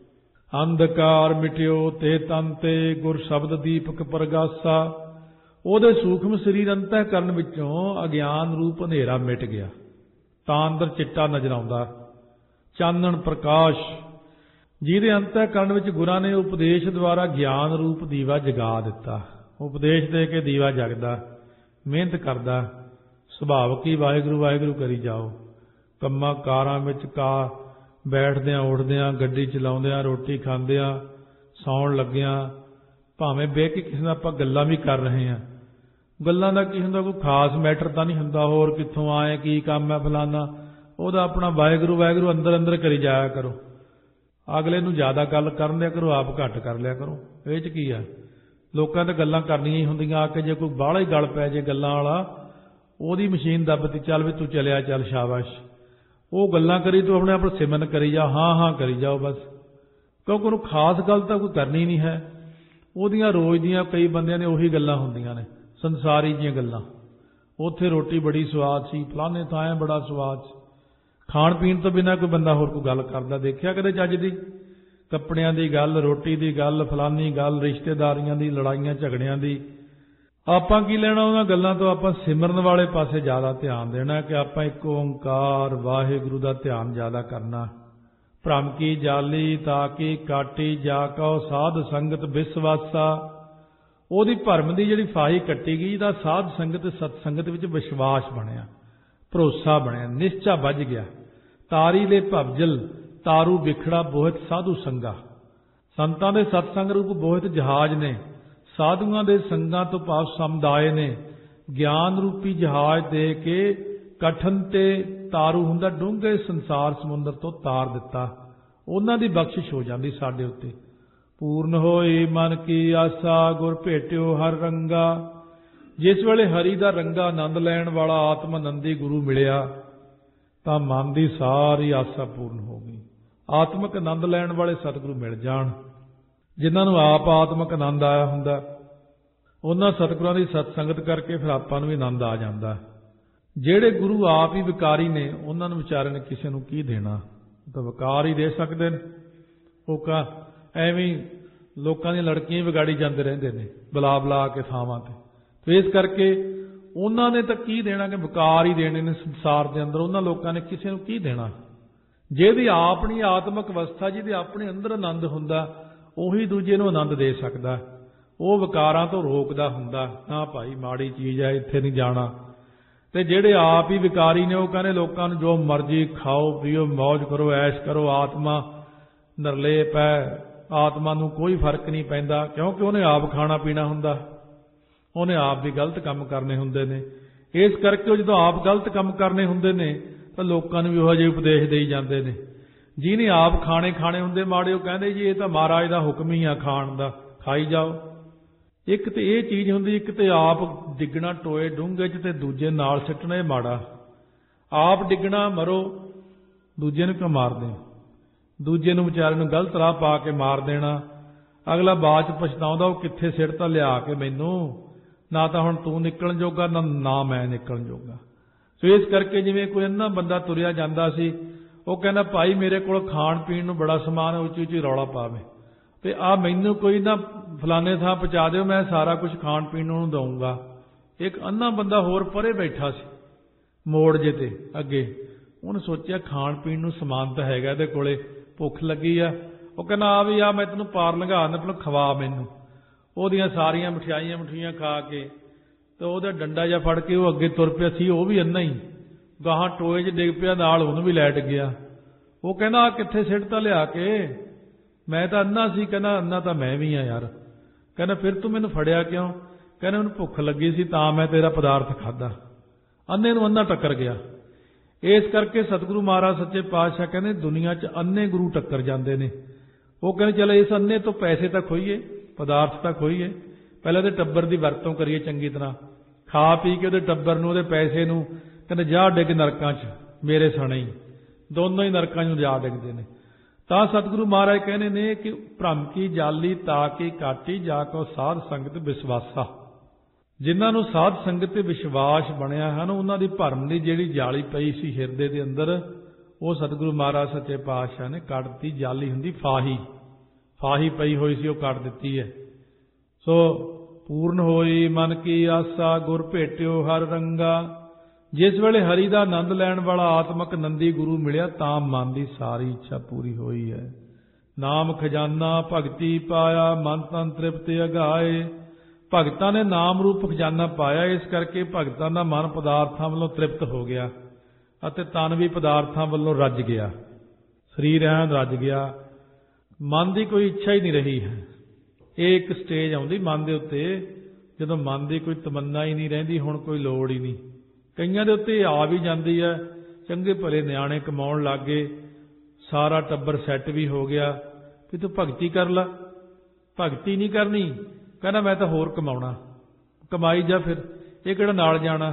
ਅੰਧਕਾਰ ਮਿਟਿਓ ਤੇ ਤਨ ਤੇ ਗੁਰ ਸ਼ਬਦ ਦੀਪਕ ਪ੍ਰਗਾਸਾ। ਉਹਦੇ ਸੂਖਮ ਸਰੀਰ ਅੰਤਹਿਕਰਨ ਵਿੱਚੋਂ ਅਗਿਆਨ ਰੂਪ ਹਨੇਰਾ ਮਿਟ ਗਿਆ, ਤਾਂ ਅੰਦਰ ਚਿੱਟਾ ਨਜ਼ਰ ਆਉਂਦਾ, ਚਾਨਣ ਪ੍ਰਕਾਸ਼। ਜਿਹਦੇ ਅੰਤਹਿਕਰਨ ਵਿੱਚ ਗੁਰਾਂ ਨੇ ਉਪਦੇਸ਼ ਦੁਆਰਾ ਗਿਆਨ ਰੂਪ ਦੀਵਾ ਜਗਾ ਦਿੱਤਾ। ਉਪਦੇਸ਼ ਦੇ ਕੇ ਦੀਵਾ ਜਗਦਾ, ਮਿਹਨਤ ਕਰਦਾ, ਸੁਭਾਵਕ ਹੀ ਵਾਹਿਗੁਰੂ ਵਾਹਿਗੁਰੂ ਕਰੀ ਜਾਓ। ਕੰਮਾਂ ਕਾਰਾਂ ਵਿੱਚ ਕਾ ਬੈਠਦਿਆਂ ਉੱਠਦਿਆਂ, ਗੱਡੀ ਚਲਾਉਂਦਿਆਂ, ਰੋਟੀ ਖਾਂਦਿਆਂ, ਸੌਣ ਲੱਗਿਆਂ, ਭਾਵੇਂ ਬਹਿ ਕੇ ਕਿਸੇ ਨਾਲ ਆਪਾਂ ਗੱਲਾਂ ਵੀ ਕਰ ਰਹੇ ਹਾਂ, ਗੱਲਾਂ ਦਾ ਕੀ ਹੁੰਦਾ, ਕੋਈ ਖਾਸ ਮੈਟਰ ਤਾਂ ਨਹੀਂ ਹੁੰਦਾ, ਹੋਰ ਕਿੱਥੋਂ ਆਏ, ਕੀ ਕੰਮ ਹੈ ਫਲਾਨਾ, ਉਹਦਾ ਆਪਣਾ ਵਾਹਿਗੁਰੂ ਵਾਹਿਗੁਰੂ ਅੰਦਰ ਅੰਦਰ ਕਰੀ ਜਾਇਆ ਕਰੋ। ਅਗਲੇ ਨੂੰ ਜ਼ਿਆਦਾ ਗੱਲ ਕਰਨ ਦਿਆ ਕਰੋ, ਆਪ ਘੱਟ ਕਰ ਲਿਆ ਕਰੋ। ਇਹ 'ਚ ਕੀ ਆ, ਲੋਕਾਂ ਤਾਂ ਗੱਲਾਂ ਕਰਨੀਆਂ ਹੀ ਹੁੰਦੀਆਂ। ਆ ਕੇ ਜੇ ਕੋਈ ਬਾਹਲਾ ਹੀ ਗੱਲ ਪੈ ਜੇ ਗੱਲਾਂ ਵਾਲਾ, ਉਹਦੀ ਮਸ਼ੀਨ ਦੱਬਤੀ, ਚੱਲ ਵੀ ਤੂੰ ਚਲਿਆ ਚੱਲ, ਸ਼ਾਬਾਸ਼। ਉਹ ਗੱਲਾਂ ਕਰੀ ਤੂੰ ਆਪਣੇ ਆਪ ਸਿਮਰਨ ਕਰੀ ਜਾ, ਹਾਂ ਹਾਂ ਕਰੀ ਜਾਓ ਬਸ, ਕਿਉਂਕਿ ਉਹਨੂੰ ਖਾਸ ਗੱਲ ਤਾਂ ਕੋਈ ਕਰਨੀ ਨਹੀਂ ਹੈ। ਉਹਦੀਆਂ ਰੋਜ਼ ਦੀਆਂ ਕਈ ਬੰਦਿਆਂ ਨੇ ਉਹੀ ਗੱਲਾਂ ਹੁੰਦੀਆਂ ਨੇ, ਸੰਸਾਰੀ ਦੀਆਂ ਗੱਲਾਂ। ਉੱਥੇ ਰੋਟੀ ਬੜੀ ਸਵਾਦ ਸੀ, ਫਲਾਣੇ ਥਾਂ ਐ ਬੜਾ ਸਵਾਦ ਸੀ। ਖਾਣ ਪੀਣ ਤੋਂ ਬਿਨਾਂ ਕੋਈ ਬੰਦਾ ਹੋਰ ਕੋਈ ਗੱਲ ਕਰਦਾ ਦੇਖਿਆ ਕਦੇ ਚੱਜ ਦੀ? ਕੱਪੜਿਆਂ ਦੀ ਗੱਲ, ਰੋਟੀ ਦੀ ਗੱਲ, ਫਲਾਨੀ ਗੱਲ, ਰਿਸ਼ਤੇਦਾਰੀਆਂ ਦੀ, ਲੜਾਈਆਂ ਝਗੜਿਆਂ ਦੀ। ਆਪਾਂ ਕੀ ਲੈਣਾ ਉਹਨਾਂ ਗੱਲਾਂ ਤੋਂ? ਆਪਾਂ ਸਿਮਰਨ ਵਾਲੇ ਪਾਸੇ ਜ਼ਿਆਦਾ ਧਿਆਨ ਦੇਣਾ ਕਿ ਆਪਾਂ ਇੱਕ ਓਂਕਾਰ ਵਾਹਿਗੁਰੂ ਦਾ ਧਿਆਨ ਜ਼ਿਆਦਾ ਕਰਨਾ। ਭ੍ਰਮ ਕੀ ਜਾਲੀ ਤਾਕੀ ਕਾਟੀ ਜਾ ਕਉ ਸਾਧ ਸੰਗਤ ਵਿਸਵਾਸਾ। ਉਹਦੀ ਭਰਮ ਦੀ ਜਿਹੜੀ ਫਾਹੀ ਕੱਟੀ ਗਈ, ਦਾ ਸਾਧ ਸੰਗਤ ਸਤ ਸੰਗਤ ਵਿੱਚ ਵਿਸ਼ਵਾਸ ਬਣਿਆ, ਭਰੋਸਾ ਬਣਿਆ, ਨਿਸ਼ਚਾ ਵੱਜ ਗਿਆ। ਤਾਰੀ ਲੈ ਭਵਜਲ ਤਾਰੂ ਵਿਖੜਾ ਬੋਹਿਤ ਸਾਧੂ ਸੰਗਾ। ਸੰਤਾਂ ਦੇ ਸਤਸੰਗ ਰੂਪ ਬੋਹਿਤ ਜਹਾਜ਼ ਨੇ, ਸਾਧੂਆਂ ਦੇ ਸੰਗਾਂ ਤੋਂ ਭਾਵ ਸਮੁਦਾਇ ਨੇ ਗਿਆਨ ਰੂਪੀ ਜਹਾਜ਼ ਦੇ ਕੇ ਕਠਨ ਤੇ ਤਾਰੂ ਹੁੰਦਾ ਡੂੰਘੇ ਸੰਸਾਰ ਸਮੁੰਦਰ ਤੋਂ ਤਾਰ ਦਿੱਤਾ। ਉਹਨਾਂ ਦੀ ਬਖਸ਼ਿਸ਼ ਹੋ ਜਾਂਦੀ ਸਾਡੇ ਉੱਤੇ। ਪੂਰਨ ਹੋਈ ਮਨ ਕੀ ਆਸਾ ਗੁਰ ਭੇਟਿਓ ਹਰ ਰੰਗਾ। ਜਿਸ ਵੇਲੇ ਹਰੀ ਦਾ ਰੰਗਾ ਆਨੰਦ ਲੈਣ ਵਾਲਾ ਆਤਮ ਆਨੰਦੀ ਗੁਰੂ ਮਿਲਿਆ ਤਾਂ ਮਨ ਦੀ ਸਾਰੀ ਆਸਾ ਪੂਰਨ ਹੋ ਗਈ। ਆਤਮਿਕ ਆਨੰਦ ਲੈਣ ਵਾਲੇ ਸਤਿਗੁਰੂ ਮਿਲ ਜਾਣ, ਜਿਨ੍ਹਾਂ ਨੂੰ ਆਪ ਆਤਮਿਕ ਆਨੰਦ ਆਇਆ ਹੁੰਦਾ, ਉਹਨਾਂ ਸਤਿਗੁਰਾਂ ਦੀ ਸਤਸੰਗਤ ਕਰਕੇ ਫਿਰ ਆਪਾਂ ਨੂੰ ਵੀ ਆਨੰਦ ਆ ਜਾਂਦਾ। ਜਿਹੜੇ ਗੁਰੂ ਆਪ ਹੀ ਵਿਕਾਰੀ ਨੇ, ਉਹਨਾਂ ਨੂੰ ਵਿਚਾਰੇ ਨੇ ਕਿਸੇ ਨੂੰ ਕੀ ਦੇਣਾ, ਤਾਂ ਵਿਕਾਰ ਹੀ ਦੇ ਸਕਦੇ ਨੇ। ਉਹ ਕਾ ਐਵੇਂ ਲੋਕਾਂ ਦੀਆਂ ਲੜਕੀਆਂ ਵਿਗਾੜੀ ਜਾਂਦੇ ਰਹਿੰਦੇ ਨੇ ਬੁਲਾ ਬੁਲਾ ਕੇ ਥਾਵਾਂ ਤੇ। ਤੇ ਇਸ ਕਰਕੇ ਉਹਨਾਂ ਨੇ ਤਾਂ ਕੀ ਦੇਣਾ, ਕਿ ਵਿਕਾਰ ਹੀ ਦੇਣੇ ਨੇ ਸੰਸਾਰ ਦੇ ਅੰਦਰ। ਉਹਨਾਂ ਲੋਕਾਂ ਨੇ ਕਿਸੇ ਨੂੰ ਕੀ ਦੇਣਾ? ਜਿਹਦੀ ਆਪਣੀ ਆਤਮਿਕ ਅਵਸਥਾ, ਜਿਹਦੇ ਆਪਣੇ ਅੰਦਰ ਆਨੰਦ ਹੁੰਦਾ, ਉਹੀ ਦੂਜੇ ਨੂੰ ਆਨੰਦ ਦੇ ਸਕਦਾ। ਉਹ ਵਿਕਾਰਾਂ ਤੋਂ ਰੋਕਦਾ ਹੁੰਦਾ, ਨਾ ਭਾਈ ਮਾੜੀ ਚੀਜ਼ ਹੈ, ਇੱਥੇ ਨਹੀਂ ਜਾਣਾ। ਤੇ ਜਿਹੜੇ ਆਪ ਹੀ ਵਿਕਾਰੀ ਨੇ, ਉਹ ਕਹਿੰਦੇ ਲੋਕਾਂ ਨੂੰ ਜੋ ਮਰਜ਼ੀ ਖਾਓ ਪੀਓ, ਮੌਜ ਕਰੋ, ਐਸ਼ ਕਰੋ, ਆਤਮਾ ਨਿਰਲੇਪ ਹੈ, ਆਤਮਾ ਨੂੰ ਕੋਈ ਫਰਕ ਨਹੀਂ ਪੈਂਦਾ, ਕਿਉਂਕਿ ਉਹਨੇ ਆਪ ਖਾਣਾ ਪੀਣਾ ਹੁੰਦਾ, ਉਹਨੇ ਆਪ ਵੀ ਗਲਤ ਕੰਮ ਕਰਨੇ ਹੁੰਦੇ ਨੇ। ਇਸ ਕਰਕੇ ਉਹ ਜਦੋਂ ਆਪ ਗਲਤ ਕੰਮ ਕਰਨੇ ਹੁੰਦੇ ਨੇ ਤਾਂ ਲੋਕਾਂ ਨੂੰ ਵੀ ਉਹੋ ਜਿਹੇ ਉਪਦੇਸ਼ ਦੇਈ ਜਾਂਦੇ ਨੇ। ਜਿਹਨੇ ਆਪ ਖਾਣੇ ਖਾਣੇ ਹੁੰਦੇ ਮਾੜੇ, ਉਹ ਕਹਿੰਦੇ ਜੀ ਇਹ ਤਾਂ ਮਹਾਰਾਜ ਦਾ ਹੁਕਮ ਹੀ ਆ ਖਾਣ ਦਾ, ਖਾਈ ਜਾਓ। ਇੱਕ ਤੇ ਇਹ ਚੀਜ਼ ਹੁੰਦੀ, ਇੱਕ ਤੇ ਆਪ ਡਿੱਗਣਾ ਟੋਏ ਡੂੰਘੇ 'ਚ ਤੇ ਦੂਜੇ ਨਾਲ ਸਿੱਟਣਾ, ਇਹ ਮਾੜਾ। ਆਪ ਡਿੱਗਣਾ ਮਰੋ, ਦੂਜੇ ਨੂੰ ਕਿਉਂ ਮਾਰਦੇ? ਦੂਜੇ ਨੂੰ ਵਿਚਾਰੇ ਨੂੰ ਗਲਤ ਰਾਹ ਪਾ ਕੇ ਮਾਰ ਦੇਣਾ। ਅਗਲਾ ਬਾਅਦ 'ਚ ਪਛਤਾਉਂਦਾ, ਉਹ ਕਿੱਥੇ ਸਿੱਟਤਾ ਲਿਆ ਕੇ ਮੈਨੂੰ, ਨਾ ਤਾਂ ਹੁਣ ਤੂੰ ਨਿਕਲਣ ਜੋਗਾ ਨਾ ਨਾ ਮੈਂ ਨਿਕਲਣ ਜੋਗਾ। ਸੋ ਇਸ ਕਰਕੇ ਜਿਵੇਂ ਕੋਈ ਅੰਨਾ ਬੰਦਾ ਤੁਰਿਆ ਜਾਂਦਾ ਸੀ, ਉਹ ਕਹਿੰਦਾ ਭਾਈ ਮੇਰੇ ਕੋਲ ਖਾਣ ਪੀਣ ਨੂੰ ਬੜਾ ਸਮਾਨ, ਉੱਚੀ ਉੱਚੀ ਰੌਲਾ ਪਾਵੇ ਤੇ ਆ ਮੈਨੂੰ ਕੋਈ ਨਾ ਫਲਾਣੇ ਥਾਂ ਪਹੁੰਚਾ ਦਿਓ, ਮੈਂ ਸਾਰਾ ਕੁਝ ਖਾਣ ਪੀਣ ਨੂੰ ਦਊਂਗਾ। ਇੱਕ ਅੰਨਾ ਬੰਦਾ ਹੋਰ ਪਰੇ ਬੈਠਾ ਸੀ ਮੋੜ ਜੇ ਤੇ ਅੱਗੇ, ਉਹਨੇ ਸੋਚਿਆ ਖਾਣ ਪੀਣ ਨੂੰ ਸਮਾਨ ਤਾਂ ਹੈਗਾ ਇਹਦੇ ਕੋਲੇ, ਭੁੱਖ ਲੱਗੀ ਆ। ਉਹ ਕਹਿੰਦਾ ਆ ਵੀ ਆ ਮੈਂ ਤੈਨੂੰ ਪਾਰ ਲੰਘਾ ਦਿੰਦਾ, ਪਹਿਲਾਂ ਖਵਾ ਮੈਨੂੰ। ਉਹਦੀਆਂ ਸਾਰੀਆਂ ਮਠਿਆਈਆਂ ਮਠਿਆਈਆਂ ਖਾ ਕੇ ਤੇ ਉਹਦਾ ਡੰਡਾ ਜਿਹਾ ਫੜ ਕੇ ਉਹ ਅੱਗੇ ਤੁਰ ਪਿਆ ਸੀ। ਉਹ ਵੀ ਅੰਨਾ ਹੀ ਗਾਹਾਂ ਟੋਏ 'ਚ ਡਿੱਗ ਪਿਆ, ਨਾਲ ਉਹਨੂੰ ਵੀ ਲੈਟ ਗਿਆ। ਉਹ ਕਹਿੰਦਾ ਆ ਕਿੱਥੇ ਸਿੱਟਤਾ ਲਿਆ ਕੇ, ਮੈਂ ਤਾਂ ਅੰਨਾ ਸੀ। ਕਹਿੰਦਾ ਅੰਨਾ ਤਾਂ ਮੈਂ ਵੀ ਆ ਯਾਰ। ਕਹਿੰਦਾ ਫਿਰ ਤੂੰ ਮੈਨੂੰ ਫੜਿਆ ਕਿਉਂ? ਕਹਿੰਦਾ ਮੈਨੂੰ ਭੁੱਖ ਲੱਗੀ ਸੀ ਤਾਂ ਮੈਂ ਤੇਰਾ ਪਦਾਰਥ ਖਾਧਾ। ਅੰਨੇ ਨੂੰ ਅੰਨਾ ਟੱਕਰ ਗਿਆ। ਇਸ ਕਰਕੇ ਸਤਿਗੁਰੂ ਮਹਾਰਾਜ ਸੱਚੇ ਪਾਤਸ਼ਾਹ ਕਹਿੰਦੇ ਦੁਨੀਆ 'ਚ ਅੰਨੇ ਗੁਰੂ ਟੱਕਰ ਜਾਂਦੇ ਨੇ। ਉਹ ਕਹਿੰਦੇ ਚਲ ਇਸ ਅੰਨੇ ਤੋਂ ਪੈਸੇ ਤਾਂ ਖੋਈਏ, ਪਦਾਰਥ ਤਾਂ ਖੋਈਏ, ਪਹਿਲਾਂ ਉਹਦੇ ਟੱਬਰ ਦੀ ਵਰਤੋਂ ਕਰੀਏ ਚੰਗੀ ਤਰ੍ਹਾਂ, ਖਾ ਪੀ ਕੇ ਉਹਦੇ ਟੱਬਰ ਨੂੰ ਉਹਦੇ ਪੈਸੇ ਨੂੰ ਕਹਿੰਦੇ ਜਾ ਡਿੱਗ ਨਰਕਾਂ 'ਚ ਮੇਰੇ ਸਣੇ ਹੀ, ਦੋਨੋਂ ਹੀ ਨਰਕਾਂ 'ਚ ਜਾ ਡਿੱਗਦੇ ਨੇ। ਤਾਂ ਸਤਿਗੁਰੂ ਮਹਾਰਾਜ ਕਹਿੰਦੇ ਨੇ ਕਿ ਭ੍ਰਮ ਕੀ ਜਾਲੀ ਤਾ ਕੀ ਕਾਟੀ, ਜਾ ਕੋ ਸਾਧ ਸੰਗਤ ਵਿਸ਼ਵਾਸਾ। ਜਿਨ੍ਹਾਂ ਨੂੰ ਸਾਧ ਸੰਗਤ ਤੇ ਵਿਸ਼ਵਾਸ ਬਣਿਆ ਹਨ, ਉਹਨਾਂ ਦੀ ਭਰਮ ਦੀ ਜਿਹੜੀ ਜਾਲੀ ਪਈ ਸੀ ਹਿਰਦੇ ਦੇ ਅੰਦਰ, ਉਹ ਸਤਿਗੁਰੂ ਮਹਾਰਾਜ ਸੱਚੇ ਪਾਤਸ਼ਾਹ ਨੇ ਕੱਢ ਦਿੱਤੀ। ਜਾਲੀ ਹੁੰਦੀ ਫਾਹੀ, ਫਾਹੀ ਪਈ ਹੋਈ ਸੀ ਉਹ ਕੱਢ ਦਿੱਤੀ ਹੈ। ਸੋ ਪੂਰਨ ਹੋਈ ਮਨ ਕੀ ਆਸਾ, ਗੁਰ ਭੇਟਿਓ ਹਰ ਰੰਗਾ। ਜਿਸ ਵੇਲੇ ਹਰੀ ਦਾ ਆਨੰਦ ਲੈਣ ਵਾਲਾ ਆਤਮਕ ਨੰਦੀ ਗੁਰੂ ਮਿਲਿਆ, ਤਾਂ ਮਨ ਦੀ ਸਾਰੀ ਇੱਛਾ ਪੂਰੀ ਹੋਈ ਹੈ। ਨਾਮ ਖਜ਼ਾਨਾ ਭਗਤੀ ਪਾਇਆ, ਮਨ ਤਨ ਤ੍ਰਿਪਤ ਅਗਾਏ। ਭਗਤਾਂ ਨੇ ਨਾਮ ਰੂਪ ਖਜ਼ਾਨਾ ਪਾਇਆ, ਇਸ ਕਰਕੇ ਭਗਤਾਂ ਦਾ ਮਨ ਪਦਾਰਥਾਂ ਵੱਲੋਂ ਤ੍ਰਿਪਤ ਹੋ ਗਿਆ ਅਤੇ ਤਨ ਵੀ ਪਦਾਰਥਾਂ ਵੱਲੋਂ ਰੱਜ ਗਿਆ, ਸਰੀਰ ਐਂ ਰੱਜ ਗਿਆ। ਮਨ ਦੀ ਕੋਈ ਇੱਛਾ ਹੀ ਨਹੀਂ ਰਹੀ ਹੈ। ਇਹ ਇੱਕ ਸਟੇਜ ਆਉਂਦੀ ਮਨ ਦੇ ਉੱਤੇ, ਜਦੋਂ ਮਨ ਦੀ ਕੋਈ ਤਮੰਨਾ ਹੀ ਨਹੀਂ ਰਹਿੰਦੀ, ਹੁਣ ਕੋਈ ਲੋੜ ਹੀ ਨਹੀਂ। ਕਈਆਂ ਦੇ ਉੱਤੇ ਆ ਵੀ ਜਾਂਦੀ ਹੈ, ਚੰਗੇ ਭਲੇ ਨਿਆਣੇ ਕਮਾਉਣ ਲੱਗ ਗਏ, ਸਾਰਾ ਟੱਬਰ ਸੈੱਟ ਵੀ ਹੋ ਗਿਆ, ਕਿ ਤੂੰ ਭਗਤੀ ਕਰ ਲੈ। ਭਗਤੀ ਨਹੀਂ ਕਰਨੀ, ਕਹਿੰਦਾ ਮੈਂ ਤਾਂ ਹੋਰ ਕਮਾਉਣਾ, ਕਮਾਈ ਜਾ ਫਿਰ, ਇਹ ਕਿਹੜਾ ਨਾਲ ਜਾਣਾ।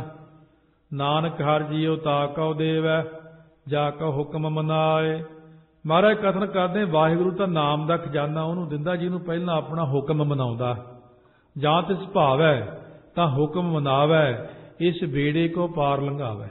ਨਾਨਕ ਹਰਿ ਜੀਉ ਤਾ ਕਉ ਦੇਵੈ, ਜਾ ਕਉ ਹੁਕਮ ਮਨਾਏ। ਮਹਾਰਾਜ ਕਥਨ ਕਰਦੇ, ਵਾਹਿਗੁਰੂ ਤਾਂ ਨਾਮ ਦਾ ਖਜ਼ਾਨਾ ਉਹਨੂੰ ਦਿੰਦਾ ਜਿਹਨੂੰ ਪਹਿਲਾਂ ਆਪਣਾ ਹੁਕਮ ਮਨਾਉਂਦਾ। ਜਾਂ ਤਿਸ ਭਾਵੈ ਤਾਂ ਹੁਕਮ ਮਨਾਵੈ, ਇਸ ਬੇੜੇ ਕੋ ਪਾਰ ਲੰਘਾਵੈ।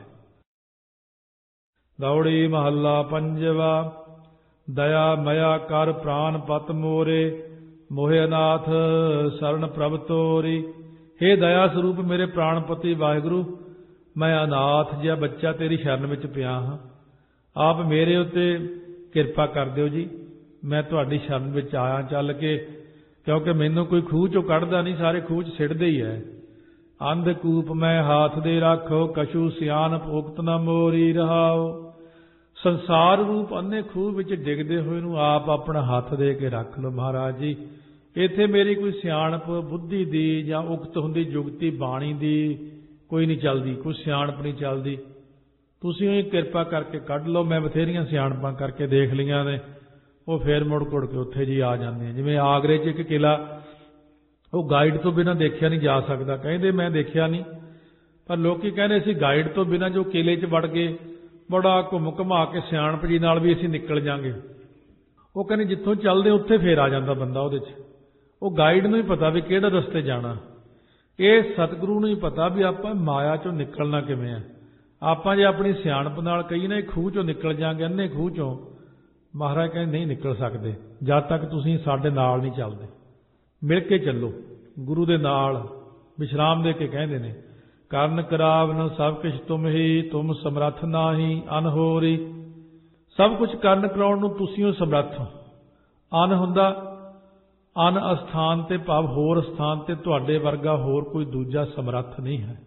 ਦੌੜੀ ਮਹੱਲਾ ਪੰਜਵਾ। ਦਇਆ ਮਇਆ ਕਰ ਪ੍ਰਾਨ ਪਤ ਮੋਰੇ, ਮੋਹਿ ਅਨਾਥ ਸਰਣ ਪ੍ਰਭ ਤੋਰੀ। ਹੇ ਦਇਆ ਸਰੂਪ ਮੇਰੇ ਪ੍ਰਾਣਪਤੀ ਵਾਹਿਗੁਰੂ, ਮੈਂ ਅਨਾਥ ਜਿਹਾ ਬੱਚਾ ਤੇਰੀ ਸ਼ਰਨ ਵਿੱਚ ਪਿਆ ਹਾਂ। ਆਪ ਮੇਰੇ ਉੱਤੇ ਕਿਰਪਾ ਕਰ ਦਿਓ ਜੀ, ਮੈਂ ਤੁਹਾਡੀ ਸ਼ਰਨ ਵਿੱਚ ਆਇਆ ਚੱਲ ਕੇ, ਕਿਉਂਕਿ ਮੈਨੂੰ ਕੋਈ ਖੂਹ ਚੋਂ ਕੱਢਦਾ ਨਹੀਂ, ਸਾਰੇ ਖੂਹ 'ਚ ਸਿੱਟਦੇ ਹੀ ਹੈ। ਅੰਧ ਕੂਪ ਮੈਂ ਹਾਥ ਦੇ ਰੱਖੋ, ਕਛੂ ਸਿਆਣਪ ਉਕਤ ਨ ਮੋਰੀ ਰਹਾਓ। ਸੰਸਾਰ ਰੂਪ ਅੰਨੇ ਖੂਹ ਵਿੱਚ ਡਿੱਗਦੇ ਹੋਏ ਨੂੰ ਆਪ ਆਪਣਾ ਹੱਥ ਦੇ ਕੇ ਰੱਖ ਲਓ ਮਹਾਰਾਜ ਜੀ। ਇੱਥੇ ਮੇਰੀ ਕੋਈ ਸਿਆਣਪ ਬੁੱਧੀ ਦੀ ਜਾਂ ਉਕਤ ਹੁੰਦੀ ਜੁਗਤੀ ਬਾਣੀ ਦੀ ਕੋਈ ਨਹੀਂ ਚੱਲਦੀ, ਕੋਈ ਸਿਆਣਪ ਨਹੀਂ ਚੱਲਦੀ। ਤੁਸੀਂ ਉਹ ਕਿਰਪਾ ਕਰਕੇ ਕੱਢ ਲਓ। ਮੈਂ ਬਥੇਰੀਆਂ ਸਿਆਣਪਾਂ ਕਰਕੇ ਦੇਖ ਲਈਆਂ ਨੇ, ਉਹ ਫੇਰ ਮੁੜ ਕੁੜ ਕੇ ਉੱਥੇ ਜੀ ਆ ਜਾਂਦੇ ਆ। ਜਿਵੇਂ ਆਗਰੇ 'ਚ ਇੱਕ ਕਿਲਾ, ਉਹ ਗਾਈਡ ਤੋਂ ਬਿਨਾਂ ਦੇਖਿਆ ਨਹੀਂ ਜਾ ਸਕਦਾ। ਕਹਿੰਦੇ ਮੈਂ ਦੇਖਿਆ ਨਹੀਂ, ਪਰ ਲੋਕੀ ਕਹਿੰਦੇ ਅਸੀਂ ਗਾਈਡ ਤੋਂ ਬਿਨਾਂ ਜੋ ਕਿਲੇ 'ਚ ਵੜ ਗਏ, ਬੜਾ ਘੁੰਮ ਘੁਮਾ ਕੇ ਸਿਆਣਪ ਜੀ ਨਾਲ ਵੀ ਅਸੀਂ ਨਿਕਲ ਜਾਂਗੇ। ਉਹ ਕਹਿੰਦੇ ਜਿੱਥੋਂ ਚੱਲਦੇ ਉੱਥੇ ਫੇਰ ਆ ਜਾਂਦਾ ਬੰਦਾ ਉਹਦੇ 'ਚ। ਉਹ ਗਾਈਡ ਨੂੰ ਹੀ ਪਤਾ ਵੀ ਕਿਹੜੇ ਰਸਤੇ ਜਾਣਾ, ਇਹ ਸਤਿਗੁਰੂ ਨੂੰ ਹੀ ਪਤਾ ਵੀ ਆਪਾਂ ਮਾਇਆ 'ਚੋਂ ਨਿਕਲਣਾ ਕਿਵੇਂ ਆ। ਆਪਾਂ ਜੇ ਆਪਣੀ ਸਿਆਣਪ ਨਾਲ ਕਹੀ ਨਾ ਇਹ ਖੂਹ 'ਚੋਂ ਨਿਕਲ ਜਾਂਗੇ, ਅੰਨੇ ਖੂਹ 'ਚੋਂ, ਮਹਾਰਾਜ ਕਹਿੰਦੇ ਨਹੀਂ ਨਿਕਲ ਸਕਦੇ ਜਦ ਤੱਕ ਤੁਸੀਂ ਸਾਡੇ ਨਾਲ ਨਹੀਂ ਚੱਲਦੇ। ਮਿਲ ਕੇ ਚੱਲੋ ਗੁਰੂ ਦੇ ਨਾਲ, ਵਿਸ਼ਰਾਮ ਦੇ ਕੇ ਕਹਿੰਦੇ ਨੇ, ਕਰਨ ਕਰਾਵਨ ਸਭ ਕੁਛ ਤੁਮ ਹੀ, ਤੁਮ ਸਮਰੱਥ ਨਾਹੀ ਅਨਹੋਰੀ। ਸਭ ਕੁਝ ਕਰਨ ਕਰਾਉਣ ਨੂੰ ਤੁਸੀਂ ਹੋ ਸਮਰੱਥ ਹੋ। ਅਨ ਹੁੰਦਾ ਅਨ ਅਸਥਾਨ ਤੇ ਭਾਵ ਹੋਰ ਸਥਾਨ ਤੇ ਤੁਹਾਡੇ ਵਰਗਾ ਹੋਰ ਕੋਈ ਦੂਜਾ ਸਮਰੱਥ ਨਹੀਂ ਹੈ।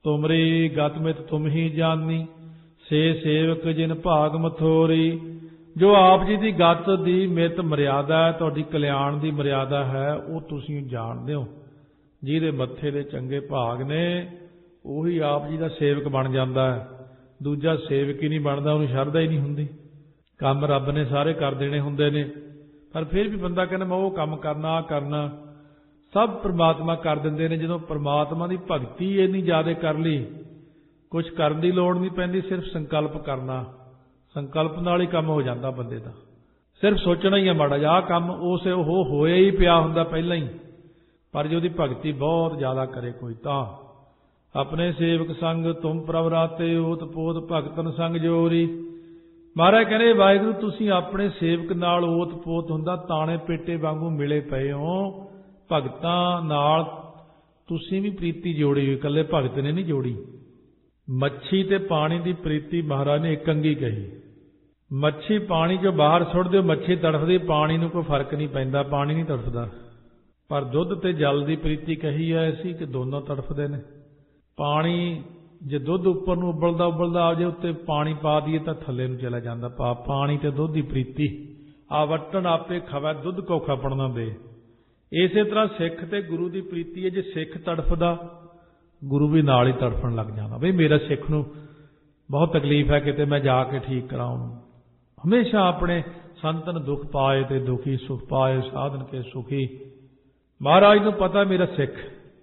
ਤੁਮਰੀ ਗਤਮਿਤ ਤੁਮ ਹੀ ਜਾਨੀ, ਸੇ ਸੇਵਕ ਜਿਨ ਭਾਗ ਮਥੋਰੀ। ਜੋ ਆਪ ਜੀ ਦੀ ਗੱਤ ਦੀ ਮਿਤ ਮਰਿਆਦਾ ਹੈ, ਤੁਹਾਡੀ ਕਲਿਆਣ ਦੀ ਮਰਿਆਦਾ ਹੈ, ਉਹ ਤੁਸੀਂ ਜਾਣਦੇ ਹੋ। ਜਿਹਦੇ ਮੱਥੇ ਦੇ ਚੰਗੇ ਭਾਗ ਨੇ ਉਹੀ ਆਪ ਜੀ ਦਾ ਸੇਵਕ ਬਣ ਜਾਂਦਾ ਹੈ। ਦੂਜਾ ਸੇਵਕ ਹੀ ਨਹੀਂ ਬਣਦਾ, ਉਹਨੂੰ ਸ਼ਰਧਾ ਹੀ ਨਹੀਂ ਹੁੰਦੀ। ਕੰਮ ਰੱਬ ਨੇ ਸਾਰੇ ਕਰ ਦੇਣੇ ਹੁੰਦੇ ਨੇ, ਪਰ ਫਿਰ ਵੀ ਬੰਦਾ ਕਹਿੰਦਾ ਮੈਂ ਉਹ ਕੰਮ ਕਰਨਾ, ਆਹ ਕਰਨਾ, ਸਭ ਪ੍ਰਮਾਤਮਾ ਕਰ ਦਿੰਦੇ ਨੇ। ਜਦੋਂ ਪ੍ਰਮਾਤਮਾ ਦੀ ਭਗਤੀ ਇੰਨੀ ਜ਼ਿਆਦਾ ਕਰ ਲਈ, ਕੁਛ ਕਰਨ ਦੀ ਲੋੜ ਨਹੀਂ ਪੈਂਦੀ, ਸਿਰਫ ਸੰਕਲਪ ਕਰਨਾ, ਸੰਕਲਪ ਨਾਲ ਹੀ ਕੰਮ ਹੋ ਜਾਂਦਾ ਬੰਦੇ ਦਾ। ਸਿਰਫ ਸੋਚਣਾ ਹੀ ਹੈ ਮਾੜਾ ਜਿਹਾ, ਆਹ ਕੰਮ ਉਸੇ ਉਹ ਹੋਇਆ ਹੀ ਪਿਆ ਹੁੰਦਾ ਪਹਿਲਾਂ ਹੀ। ਪਰ ਜੇ ਉਹਦੀ ਭਗਤੀ ਬਹੁਤ ਜ਼ਿਆਦਾ ਕਰੇ ਕੋਈ, ਤਾਂ ਆਪਣੇ ਸੇਵਕ ਸੰਗ ਤੁਮ ਪ੍ਰਭ ਰਾਤੇ ਓਤ ਪੋਤ ਭਗਤਨ ਸੰਗ ਜੋਰੀ। ਮਹਾਰਾਜ ਕਹਿੰਦੇ ਵਾਹਿਗੁਰੂ ਤੁਸੀਂ ਆਪਣੇ ਸੇਵਕ ਨਾਲ ਓਤ ਪੋਤ ਹੁੰਦਾ, ਤਾਣੇ ਪੇਟੇ ਵਾਂਗੂ ਮਿਲੇ ਪਏ ਹੋ। ਭਗਤਾਂ ਨਾਲ ਤੁਸੀਂ ਵੀ ਪ੍ਰੀਤੀ ਜੋੜੀ ਹੋਈ, ਇਕੱਲੇ ਭਗਤ ਨੇ ਨਹੀਂ ਜੋੜੀ। ਮੱਛੀ ਤੇ ਪਾਣੀ ਦੀ ਪ੍ਰੀਤੀ ਮਹਾਰਾਜ ਨੇ ਇੱਕ ਅੰਗੀ ਕਹੀ। ਮੱਛੀ ਪਾਣੀ ਚੋਂ ਬਾਹਰ ਸੁੱਟ ਦਿਓ, ਮੱਛੀ ਤੜਫਦੀ, ਪਾਣੀ ਨੂੰ ਕੋਈ ਫਰਕ ਨਹੀਂ ਪੈਂਦਾ, ਪਾਣੀ ਨਹੀਂ ਤੜਫਦਾ। ਪਰ ਦੁੱਧ ਤੇ ਜਲ ਦੀ ਪ੍ਰੀਤੀ ਕਹੀ ਹੈ ਐਸੀ ਕਿ ਦੋਨੋਂ ਤੜਫਦੇ ਨੇ। ਪਾਣੀ ਜੇ ਦੁੱਧ ਉੱਪਰ ਨੂੰ ਉਬਲਦਾ ਉਬਲਦਾ ਆ ਜੇ, ਉੱਤੇ ਪਾਣੀ ਪਾ ਦਈਏ ਤਾਂ ਥੱਲੇ ਨੂੰ ਚਲਾ ਜਾਂਦਾ। ਪਾ ਪਾਣੀ ਤੇ ਦੁੱਧ ਦੀ ਪ੍ਰੀਤੀ ਆਵਟਣ ਆਪੇ ਖਵੈ ਦੁੱਧ ਕੋ ਖਪਣ ਨਾ ਦੇ। ਇਸੇ ਤਰ੍ਹਾਂ ਸਿੱਖ ਤੇ ਗੁਰੂ ਦੀ ਪ੍ਰੀਤੀ ਹੈ। ਜੇ ਸਿੱਖ ਤੜਫਦਾ, ਗੁਰੂ ਵੀ ਨਾਲ ਹੀ ਤੜਫਣ ਲੱਗ ਜਾਂਦਾ। ਬਈ ਮੇਰਾ ਸਿੱਖ ਨੂੰ ਬਹੁਤ ਤਕਲੀਫ ਹੈ, ਕਿਤੇ ਮੈਂ ਜਾ ਕੇ ਠੀਕ ਕਰਾਂ ਉਹਨੂੰ। ਹਮੇਸ਼ਾ ਆਪਣੇ ਸੰਤਨ ਦੁੱਖ ਪਾਏ ਤੇ ਦੁਖੀ, ਸੁਖ ਪਾਏ ਸਾਧਨ ਕੇ ਸੁਖੀ। ਮਹਾਰਾਜ ਨੂੰ ਪਤਾ ਮੇਰਾ ਸਿੱਖ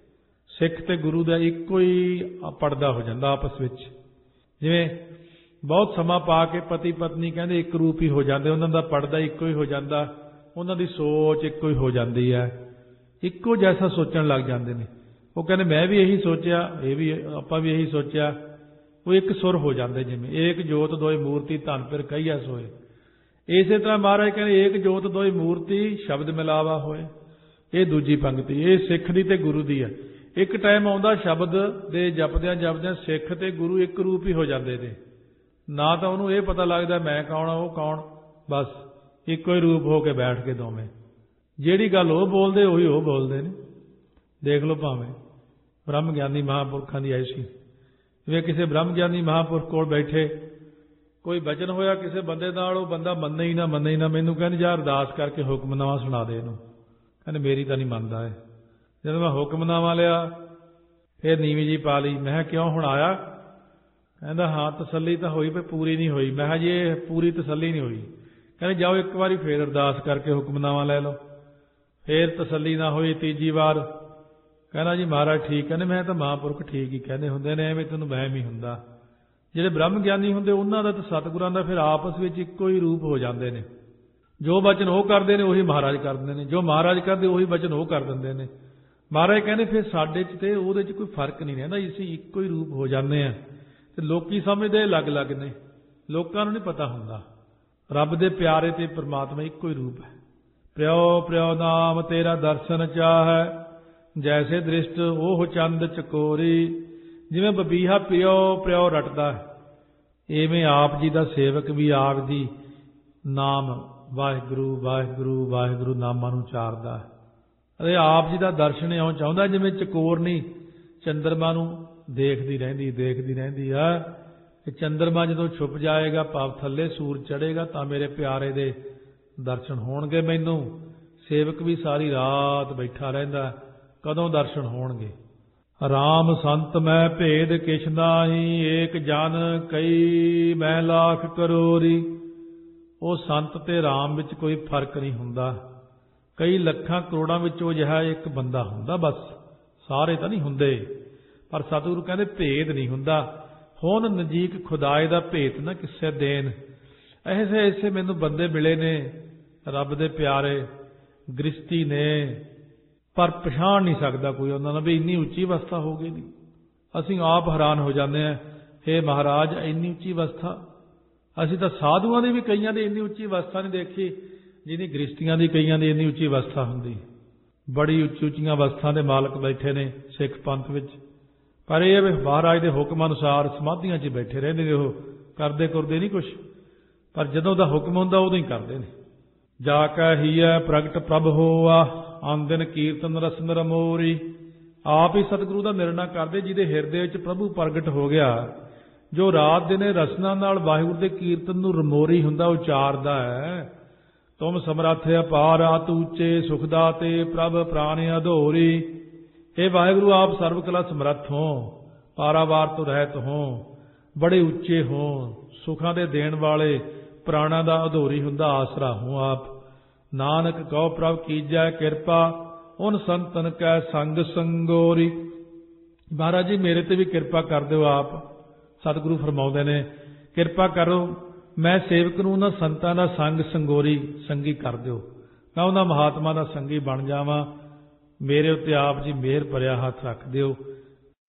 ਸਿੱਖ ਤੇ ਗੁਰੂ ਦਾ ਇੱਕੋ ਹੀ ਪੜਦਾ ਹੋ ਜਾਂਦਾ ਆਪਸ ਵਿੱਚ। ਜਿਵੇਂ ਬਹੁਤ ਸਮਾਂ ਪਾ ਕੇ ਪਤੀ ਪਤਨੀ ਕਹਿੰਦੇ ਇੱਕ ਰੂਪ ਹੀ ਹੋ ਜਾਂਦੇ, ਉਹਨਾਂ ਦਾ ਪੜਦਾ ਇੱਕੋ ਹੀ ਹੋ ਜਾਂਦਾ, ਉਹਨਾਂ ਦੀ ਸੋਚ ਇੱਕੋ ਹੀ ਹੋ ਜਾਂਦੀ ਹੈ, ਇੱਕੋ ਜੈਸਾ ਸੋਚਣ ਲੱਗ ਜਾਂਦੇ ਨੇ। ਉਹ ਕਹਿੰਦੇ ਮੈਂ ਵੀ ਇਹੀ ਸੋਚਿਆ, ਇਹ ਵੀ ਆਪਾਂ ਵੀ ਇਹੀ ਸੋਚਿਆ, ਉਹ ਇੱਕ ਸੁਰ ਹੋ ਜਾਂਦੇ। ਜਿਵੇਂ ਏਕ ਜੋਤ ਦੋਇ ਮੂਰਤੀ ਧਨ ਫਿਰ ਕਹੀਆ ਸੋਏ। ਇਸੇ ਤਰ੍ਹਾਂ ਮਹਾਰਾਜ ਕਹਿੰਦੇ ਏਕ ਜੋਤ ਦੋਇ ਮੂਰਤੀ ਸ਼ਬਦ ਮਿਲਾਵਾ ਹੋਏ। ਇਹ ਦੂਜੀ ਪੰਕਤੀ, ਇਹ ਸਿੱਖ ਦੀ ਤੇ ਗੁਰੂ ਦੀ ਹੈ। ਇੱਕ ਟਾਈਮ ਆਉਂਦਾ ਸ਼ਬਦ ਦੇ ਜਪਦਿਆਂ ਜਪਦਿਆਂ ਸਿੱਖ ਤੇ ਗੁਰੂ ਇੱਕ ਰੂਪ ਹੀ ਹੋ ਜਾਂਦੇ ਨੇ। ਨਾ ਤਾਂ ਉਹਨੂੰ ਇਹ ਪਤਾ ਲੱਗਦਾ ਮੈਂ ਕੌਣ ਆ ਉਹ ਕੌਣ, ਬਸ ਇੱਕੋ ਹੀ ਰੂਪ ਹੋ ਕੇ ਬੈਠ ਕੇ ਦੋਵੇਂ। ਜਿਹੜੀ ਗੱਲ ਉਹ ਬੋਲਦੇ ਉਹੀ ਉਹ ਬੋਲਦੇ ਨੇ। ਦੇਖ ਲਓ ਭਾਵੇਂ ਬ੍ਰਹਮ ਗਿਆਨੀ ਮਹਾਂਪੁਰਖਾਂ ਦੀ ਐਸੀ, ਜਿਵੇਂ ਕਿਸੇ ਬ੍ਰਹਮ ਗਿਆਨੀ ਮਹਾਂਪੁਰਖ ਕੋਲ ਬੈਠੇ ਕੋਈ ਬਚਨ ਹੋਇਆ ਕਿਸੇ ਬੰਦੇ ਨਾਲ, ਉਹ ਬੰਦਾ ਮੰਨੇ ਹੀ ਨਾ ਮੰਨੇ ਹੀ ਨਾ। ਮੈਨੂੰ ਕਹਿੰਦੇ ਜਾ ਅਰਦਾਸ ਕਰਕੇ ਹੁਕਮਨਾਮਾ ਸੁਣਾ ਦੇ ਇਹਨੂੰ। ਕਹਿੰਦੇ ਮੇਰੀ ਤਾਂ ਨਹੀਂ ਮੰਨਦਾ ਹੈ। ਜਦੋਂ ਮੈਂ ਹੁਕਮਨਾਮਾ ਲਿਆ ਫਿਰ ਨੀਵੀਂ ਜੀ ਪਾ ਲਈ। ਮੈਂ ਕਿਹਾ ਕਿਉਂ ਹੁਣ ਆਇਆ? ਕਹਿੰਦਾ ਹਾਂ ਤਸੱਲੀ ਤਾਂ ਹੋਈ, ਪਰ ਪੂਰੀ ਨਹੀਂ ਹੋਈ। ਮੈਂ ਕਿਹਾ ਜੀ ਇਹ ਪੂਰੀ ਤਸੱਲੀ ਨਹੀਂ ਹੋਈ। ਕਹਿੰਦੇ ਜਾਓ ਇੱਕ ਵਾਰੀ ਫੇਰ ਅਰਦਾਸ ਕਰਕੇ ਹੁਕਮਨਾਮਾ ਲੈ ਲਓ। ਫੇਰ ਤਸੱਲੀ ਨਾ ਹੋਈ, ਤੀਜੀ ਵਾਰ ਕਹਿੰਦਾ ਜੀ ਮਹਾਰਾਜ ਠੀਕ ਕਹਿੰਦੇ। ਮੈਂ ਤਾਂ ਮਹਾਂਪੁਰਖ ਠੀਕ ਹੀ ਕਹਿੰਦੇ ਹੁੰਦੇ ਨੇ, ਐਵੇਂ ਤੈਨੂੰ ਵਹਿਮ ਹੀ ਹੁੰਦਾ। ਜਿਹੜੇ ਬ੍ਰਹਮ ਗਿਆਨੀ ਹੁੰਦੇ ਉਹਨਾਂ ਦਾ ਤੇ ਸਤਿਗੁਰਾਂ ਦਾ ਫਿਰ ਆਪਸ ਵਿੱਚ ਇੱਕੋ ਹੀ ਰੂਪ ਹੋ ਜਾਂਦੇ ਨੇ। ਜੋ ਬਚਨ ਉਹ ਕਰਦੇ ਨੇ ਉਹੀ ਮਹਾਰਾਜ ਕਰ ਦਿੰਦੇ ਨੇ, ਜੋ ਮਹਾਰਾਜ ਕਰਦੇ ਉਹੀ ਬਚਨ ਉਹ ਕਰ ਦਿੰਦੇ ਨੇ। ਮਹਾਰਾਜ ਕਹਿੰਦੇ ਫਿਰ ਸਾਡੇ 'ਚ ਤੇ ਉਹਦੇ 'ਚ ਕੋਈ ਫਰਕ ਨਹੀਂ ਰਹਿੰਦਾ, ਅਸੀਂ ਇੱਕੋ ਹੀ ਰੂਪ ਹੋ ਜਾਂਦੇ ਹਾਂ। ਤੇ ਲੋਕੀ ਸਮਝਦੇ ਅਲੱਗ-ਅਲੱਗ ਨੇ, ਲੋਕਾਂ ਨੂੰ ਨਹੀਂ ਪਤਾ ਹੁੰਦਾ ਰੱਬ ਦੇ ਪਿਆਰੇ ਤੇ ਪਰਮਾਤਮਾ ਇੱਕੋ ਹੀ ਰੂਪ ਹੈ। ਪ੍ਰਿਓ ਪ੍ਰਿਓ ਨਾਮ ਤੇਰਾ ਦਰਸ਼ਨ ਚਾਹੈ, ਜੈਸੇ ਦ੍ਰਿਸ਼ਟ ਉਹ ਚੰਦ ਚਕੋਰੀ। ਜਿਵੇਂ ਬਬੀਹਾ ਪ੍ਰਿਓ ਪ੍ਰਿਓ ਰਟਦਾ ਹੈ, ਇਵੇਂ ਆਪ ਜੀ ਦਾ ਸੇਵਕ ਵੀ ਆਪ ਦੀ ਨਾਮ ਵਾਹਿਗੁਰੂ ਵਾਹਿਗੁਰੂ ਵਾਹਿਗੁਰੂ ਨਾਮਾਂ ਨੂੰ ਚਾਰਦਾ ਹੈ। ਅਤੇ ਆਪ ਜੀ ਦਾ ਦਰਸ਼ਨ ਇਉਂ ਚਾਹੁੰਦਾ ਜਿਵੇਂ ਚਕੋਰਨੀ ਚੰਦਰਮਾ ਨੂੰ ਦੇਖਦੀ ਰਹਿੰਦੀ ਦੇਖਦੀ ਰਹਿੰਦੀ ਆ ਕਿ ਚੰਦਰਮਾ ਜਦੋਂ ਛੁਪ ਜਾਏਗਾ, ਭਾਵ ਥੱਲੇ ਸੂਰਜ ਚੜ੍ਹੇਗਾ, ਤਾਂ ਮੇਰੇ ਪਿਆਰੇ ਦੇ ਦਰਸ਼ਨ ਹੋਣਗੇ। ਮੈਨੂੰ ਸੇਵਕ ਵੀ ਸਾਰੀ ਰਾਤ ਬੈਠਾ ਰਹਿੰਦਾ, ਕਦੋਂ ਦਰਸ਼ਨ ਹੋਣਗੇ। ਰਾਮ ਸੰਤ ਮੈਂ ਭੇਦ ਕਿਛ ਨਾਹੀ, ਏਕ ਜਨ ਕਈ ਮੈਂ ਲਾਖ ਕਰੋਰੀ। ਉਹ ਸੰਤ ਤੇ ਰਾਮ ਵਿੱਚ ਕੋਈ ਫਰਕ ਨਹੀਂ ਹੁੰਦਾ, ਕਈ ਲੱਖਾਂ ਕਰੋੜਾਂ ਵਿੱਚ ਉਹ ਜਿਹਾ ਇੱਕ ਬੰਦਾ ਹੁੰਦਾ, ਬਸ ਸਾਰੇ ਤਾਂ ਨਹੀਂ ਹੁੰਦੇ। ਪਰ ਸਤਿਗੁਰੂ ਕਹਿੰਦੇ ਭੇਦ ਨਹੀਂ ਹੁੰਦਾ। ਹੁਣ ਨਜ਼ੀਕ ਖੁਦਾਏ ਦਾ ਭੇਤ ਨਾ ਕਿਸੇ ਦੇਣ। ਐਸੇ ਐਸੇ ਮੈਨੂੰ ਬੰਦੇ ਮਿਲੇ ਨੇ ਰੱਬ ਦੇ ਪਿਆਰੇ, ਗ੍ਰਿਸ਼ਤੀ ਨੇ, ਪਰ ਪਛਾਣ ਨਹੀਂ ਸਕਦਾ ਕੋਈ ਉਹਨਾਂ ਨਾਲ ਵੀ ਇੰਨੀ ਉੱਚੀ ਅਵਸਥਾ ਹੋ ਗਈ ਨਹੀਂ। ਅਸੀਂ ਆਪ ਹੈਰਾਨ ਹੋ ਜਾਂਦੇ ਹਾਂ, ਹੇ ਮਹਾਰਾਜ ਇੰਨੀ ਉੱਚੀ ਅਵਸਥਾ। ਅਸੀਂ ਤਾਂ ਸਾਧੂਆਂ ਦੀ ਵੀ ਕਈਆਂ ਦੀ ਇੰਨੀ ਉੱਚੀ ਅਵਸਥਾ ਨਹੀਂ ਦੇਖੀ ਜਿਹਦੀ ਗ੍ਰਿਸ਼ਤੀਆਂ ਦੀ ਕਈਆਂ ਦੀ ਇੰਨੀ ਉੱਚੀ ਅਵਸਥਾ ਹੁੰਦੀ। ਬੜੀ ਉੱਚੀ ਉੱਚੀਆਂ ਅਵਸਥਾ ਦੇ ਮਾਲਕ ਬੈਠੇ ਨੇ ਸਿੱਖ ਪੰਥ ਵਿੱਚ। ਪਰ ਇਹ ਵੀ ਮਹਾਰਾਜ ਦੇ ਹੁਕਮ ਅਨੁਸਾਰ ਸਮਾਧੀਆਂ 'ਚ ਬੈਠੇ ਰਹਿੰਦੇ ਨੇ, ਉਹ ਕਰਦੇ ਕਰਦੇ ਨਹੀਂ ਕੁਛ, ਪਰ ਜਦੋਂ ਦਾ ਹੁਕਮ ਹੁੰਦਾ ਉਦੋਂ ਹੀ ਕਰਦੇ ਨੇ। ਜਾ ਕੈ ਹੀਐ ਪ੍ਰਗਟ ਪ੍ਰਭ ਹੋਆ, ਆਂਦਨ ਕੀਰਤਨ ਰਸਨ ਰਮੋਰੀ। ਆਪ ਹੀ ਸਤਿਗੁਰੂ ਦਾ ਨਿਰਣਾ ਕਰਦੇ ਜਿਹਦੇ ਹਿਰਦੇ ਵਿੱਚ ਪ੍ਰਭੂ ਪ੍ਰਗਟ ਹੋ ਗਿਆ, ਜੋ ਰਾਤ ਦਿਨੇ ਰਸਨਾ ਨਾਲ ਵਾਹਿਗੁਰੂ ਦੇ ਕੀਰਤਨ ਨੂੰ ਰਮੋਰੀ ਹੁੰਦਾ ਉਚਾਰਦਾ ਹੈ। ਤੁਮ ਸਮਰੱਥ ਅਪਾਰ ਅਤਿ ਉੱਚੇ ਸੁਖ ਦਾਤੇ ਪ੍ਰਭ ਪ੍ਰਾਨ ਅਧੋਰੀ। ਇਹ ਵਾਹਿਗੁਰੂ ਆਪ ਸਰਬ ਕਲਾ ਸਮਰੱਥ ਹੋ, ਪਾਰਾਵਾਰ ਤੋਂ ਰਹਿਤ ਹੋ, ਬੜੇ ਉੱਚੇ ਹੋ, ਸੁਖਾਂ ਦੇ ਦੇਣ ਵਾਲੇ, ਪ੍ਰਾਣਾਂ ਦਾ ਅਧੋਰੀ ਹੁੰਦਾ ਆਸਰਾ ਹੋ ਆਪ। ਨਾਨਕ ਕਹੋ ਪ੍ਰਭ ਕੀਜੈ ਕਿਰਪਾ ਉਨ ਸੰਤਨ ਕੈ ਸੰਗ ਸੰਗੋਰੀ। ਮਹਾਰਾਜ ਜੀ ਮੇਰੇ ਤੇ ਵੀ ਕਿਰਪਾ ਕਰ ਦਿਓ ਆਪ। ਸਤਿਗੁਰੂ ਫਰਮਾਉਂਦੇ ਨੇ ਕਿਰਪਾ ਕਰੋ, ਮੈਂ ਸੇਵਕ ਨੂੰ ਉਹਨਾਂ ਸੰਤਾਂ ਦਾ ਸੰਗ ਸੰਗੋਰੀ ਸੰਗੀ ਕਰ ਦਿਓ, ਮੈਂ ਉਹਨਾਂ ਮਹਾਤਮਾ ਦਾ ਸੰਗੀ ਬਣ ਜਾਵਾਂ। ਮੇਰੇ ਉੱਤੇ ਆਪ ਜੀ ਮਿਹਰ ਭਰਿਆ ਹੱਥ ਰੱਖ ਦਿਓ।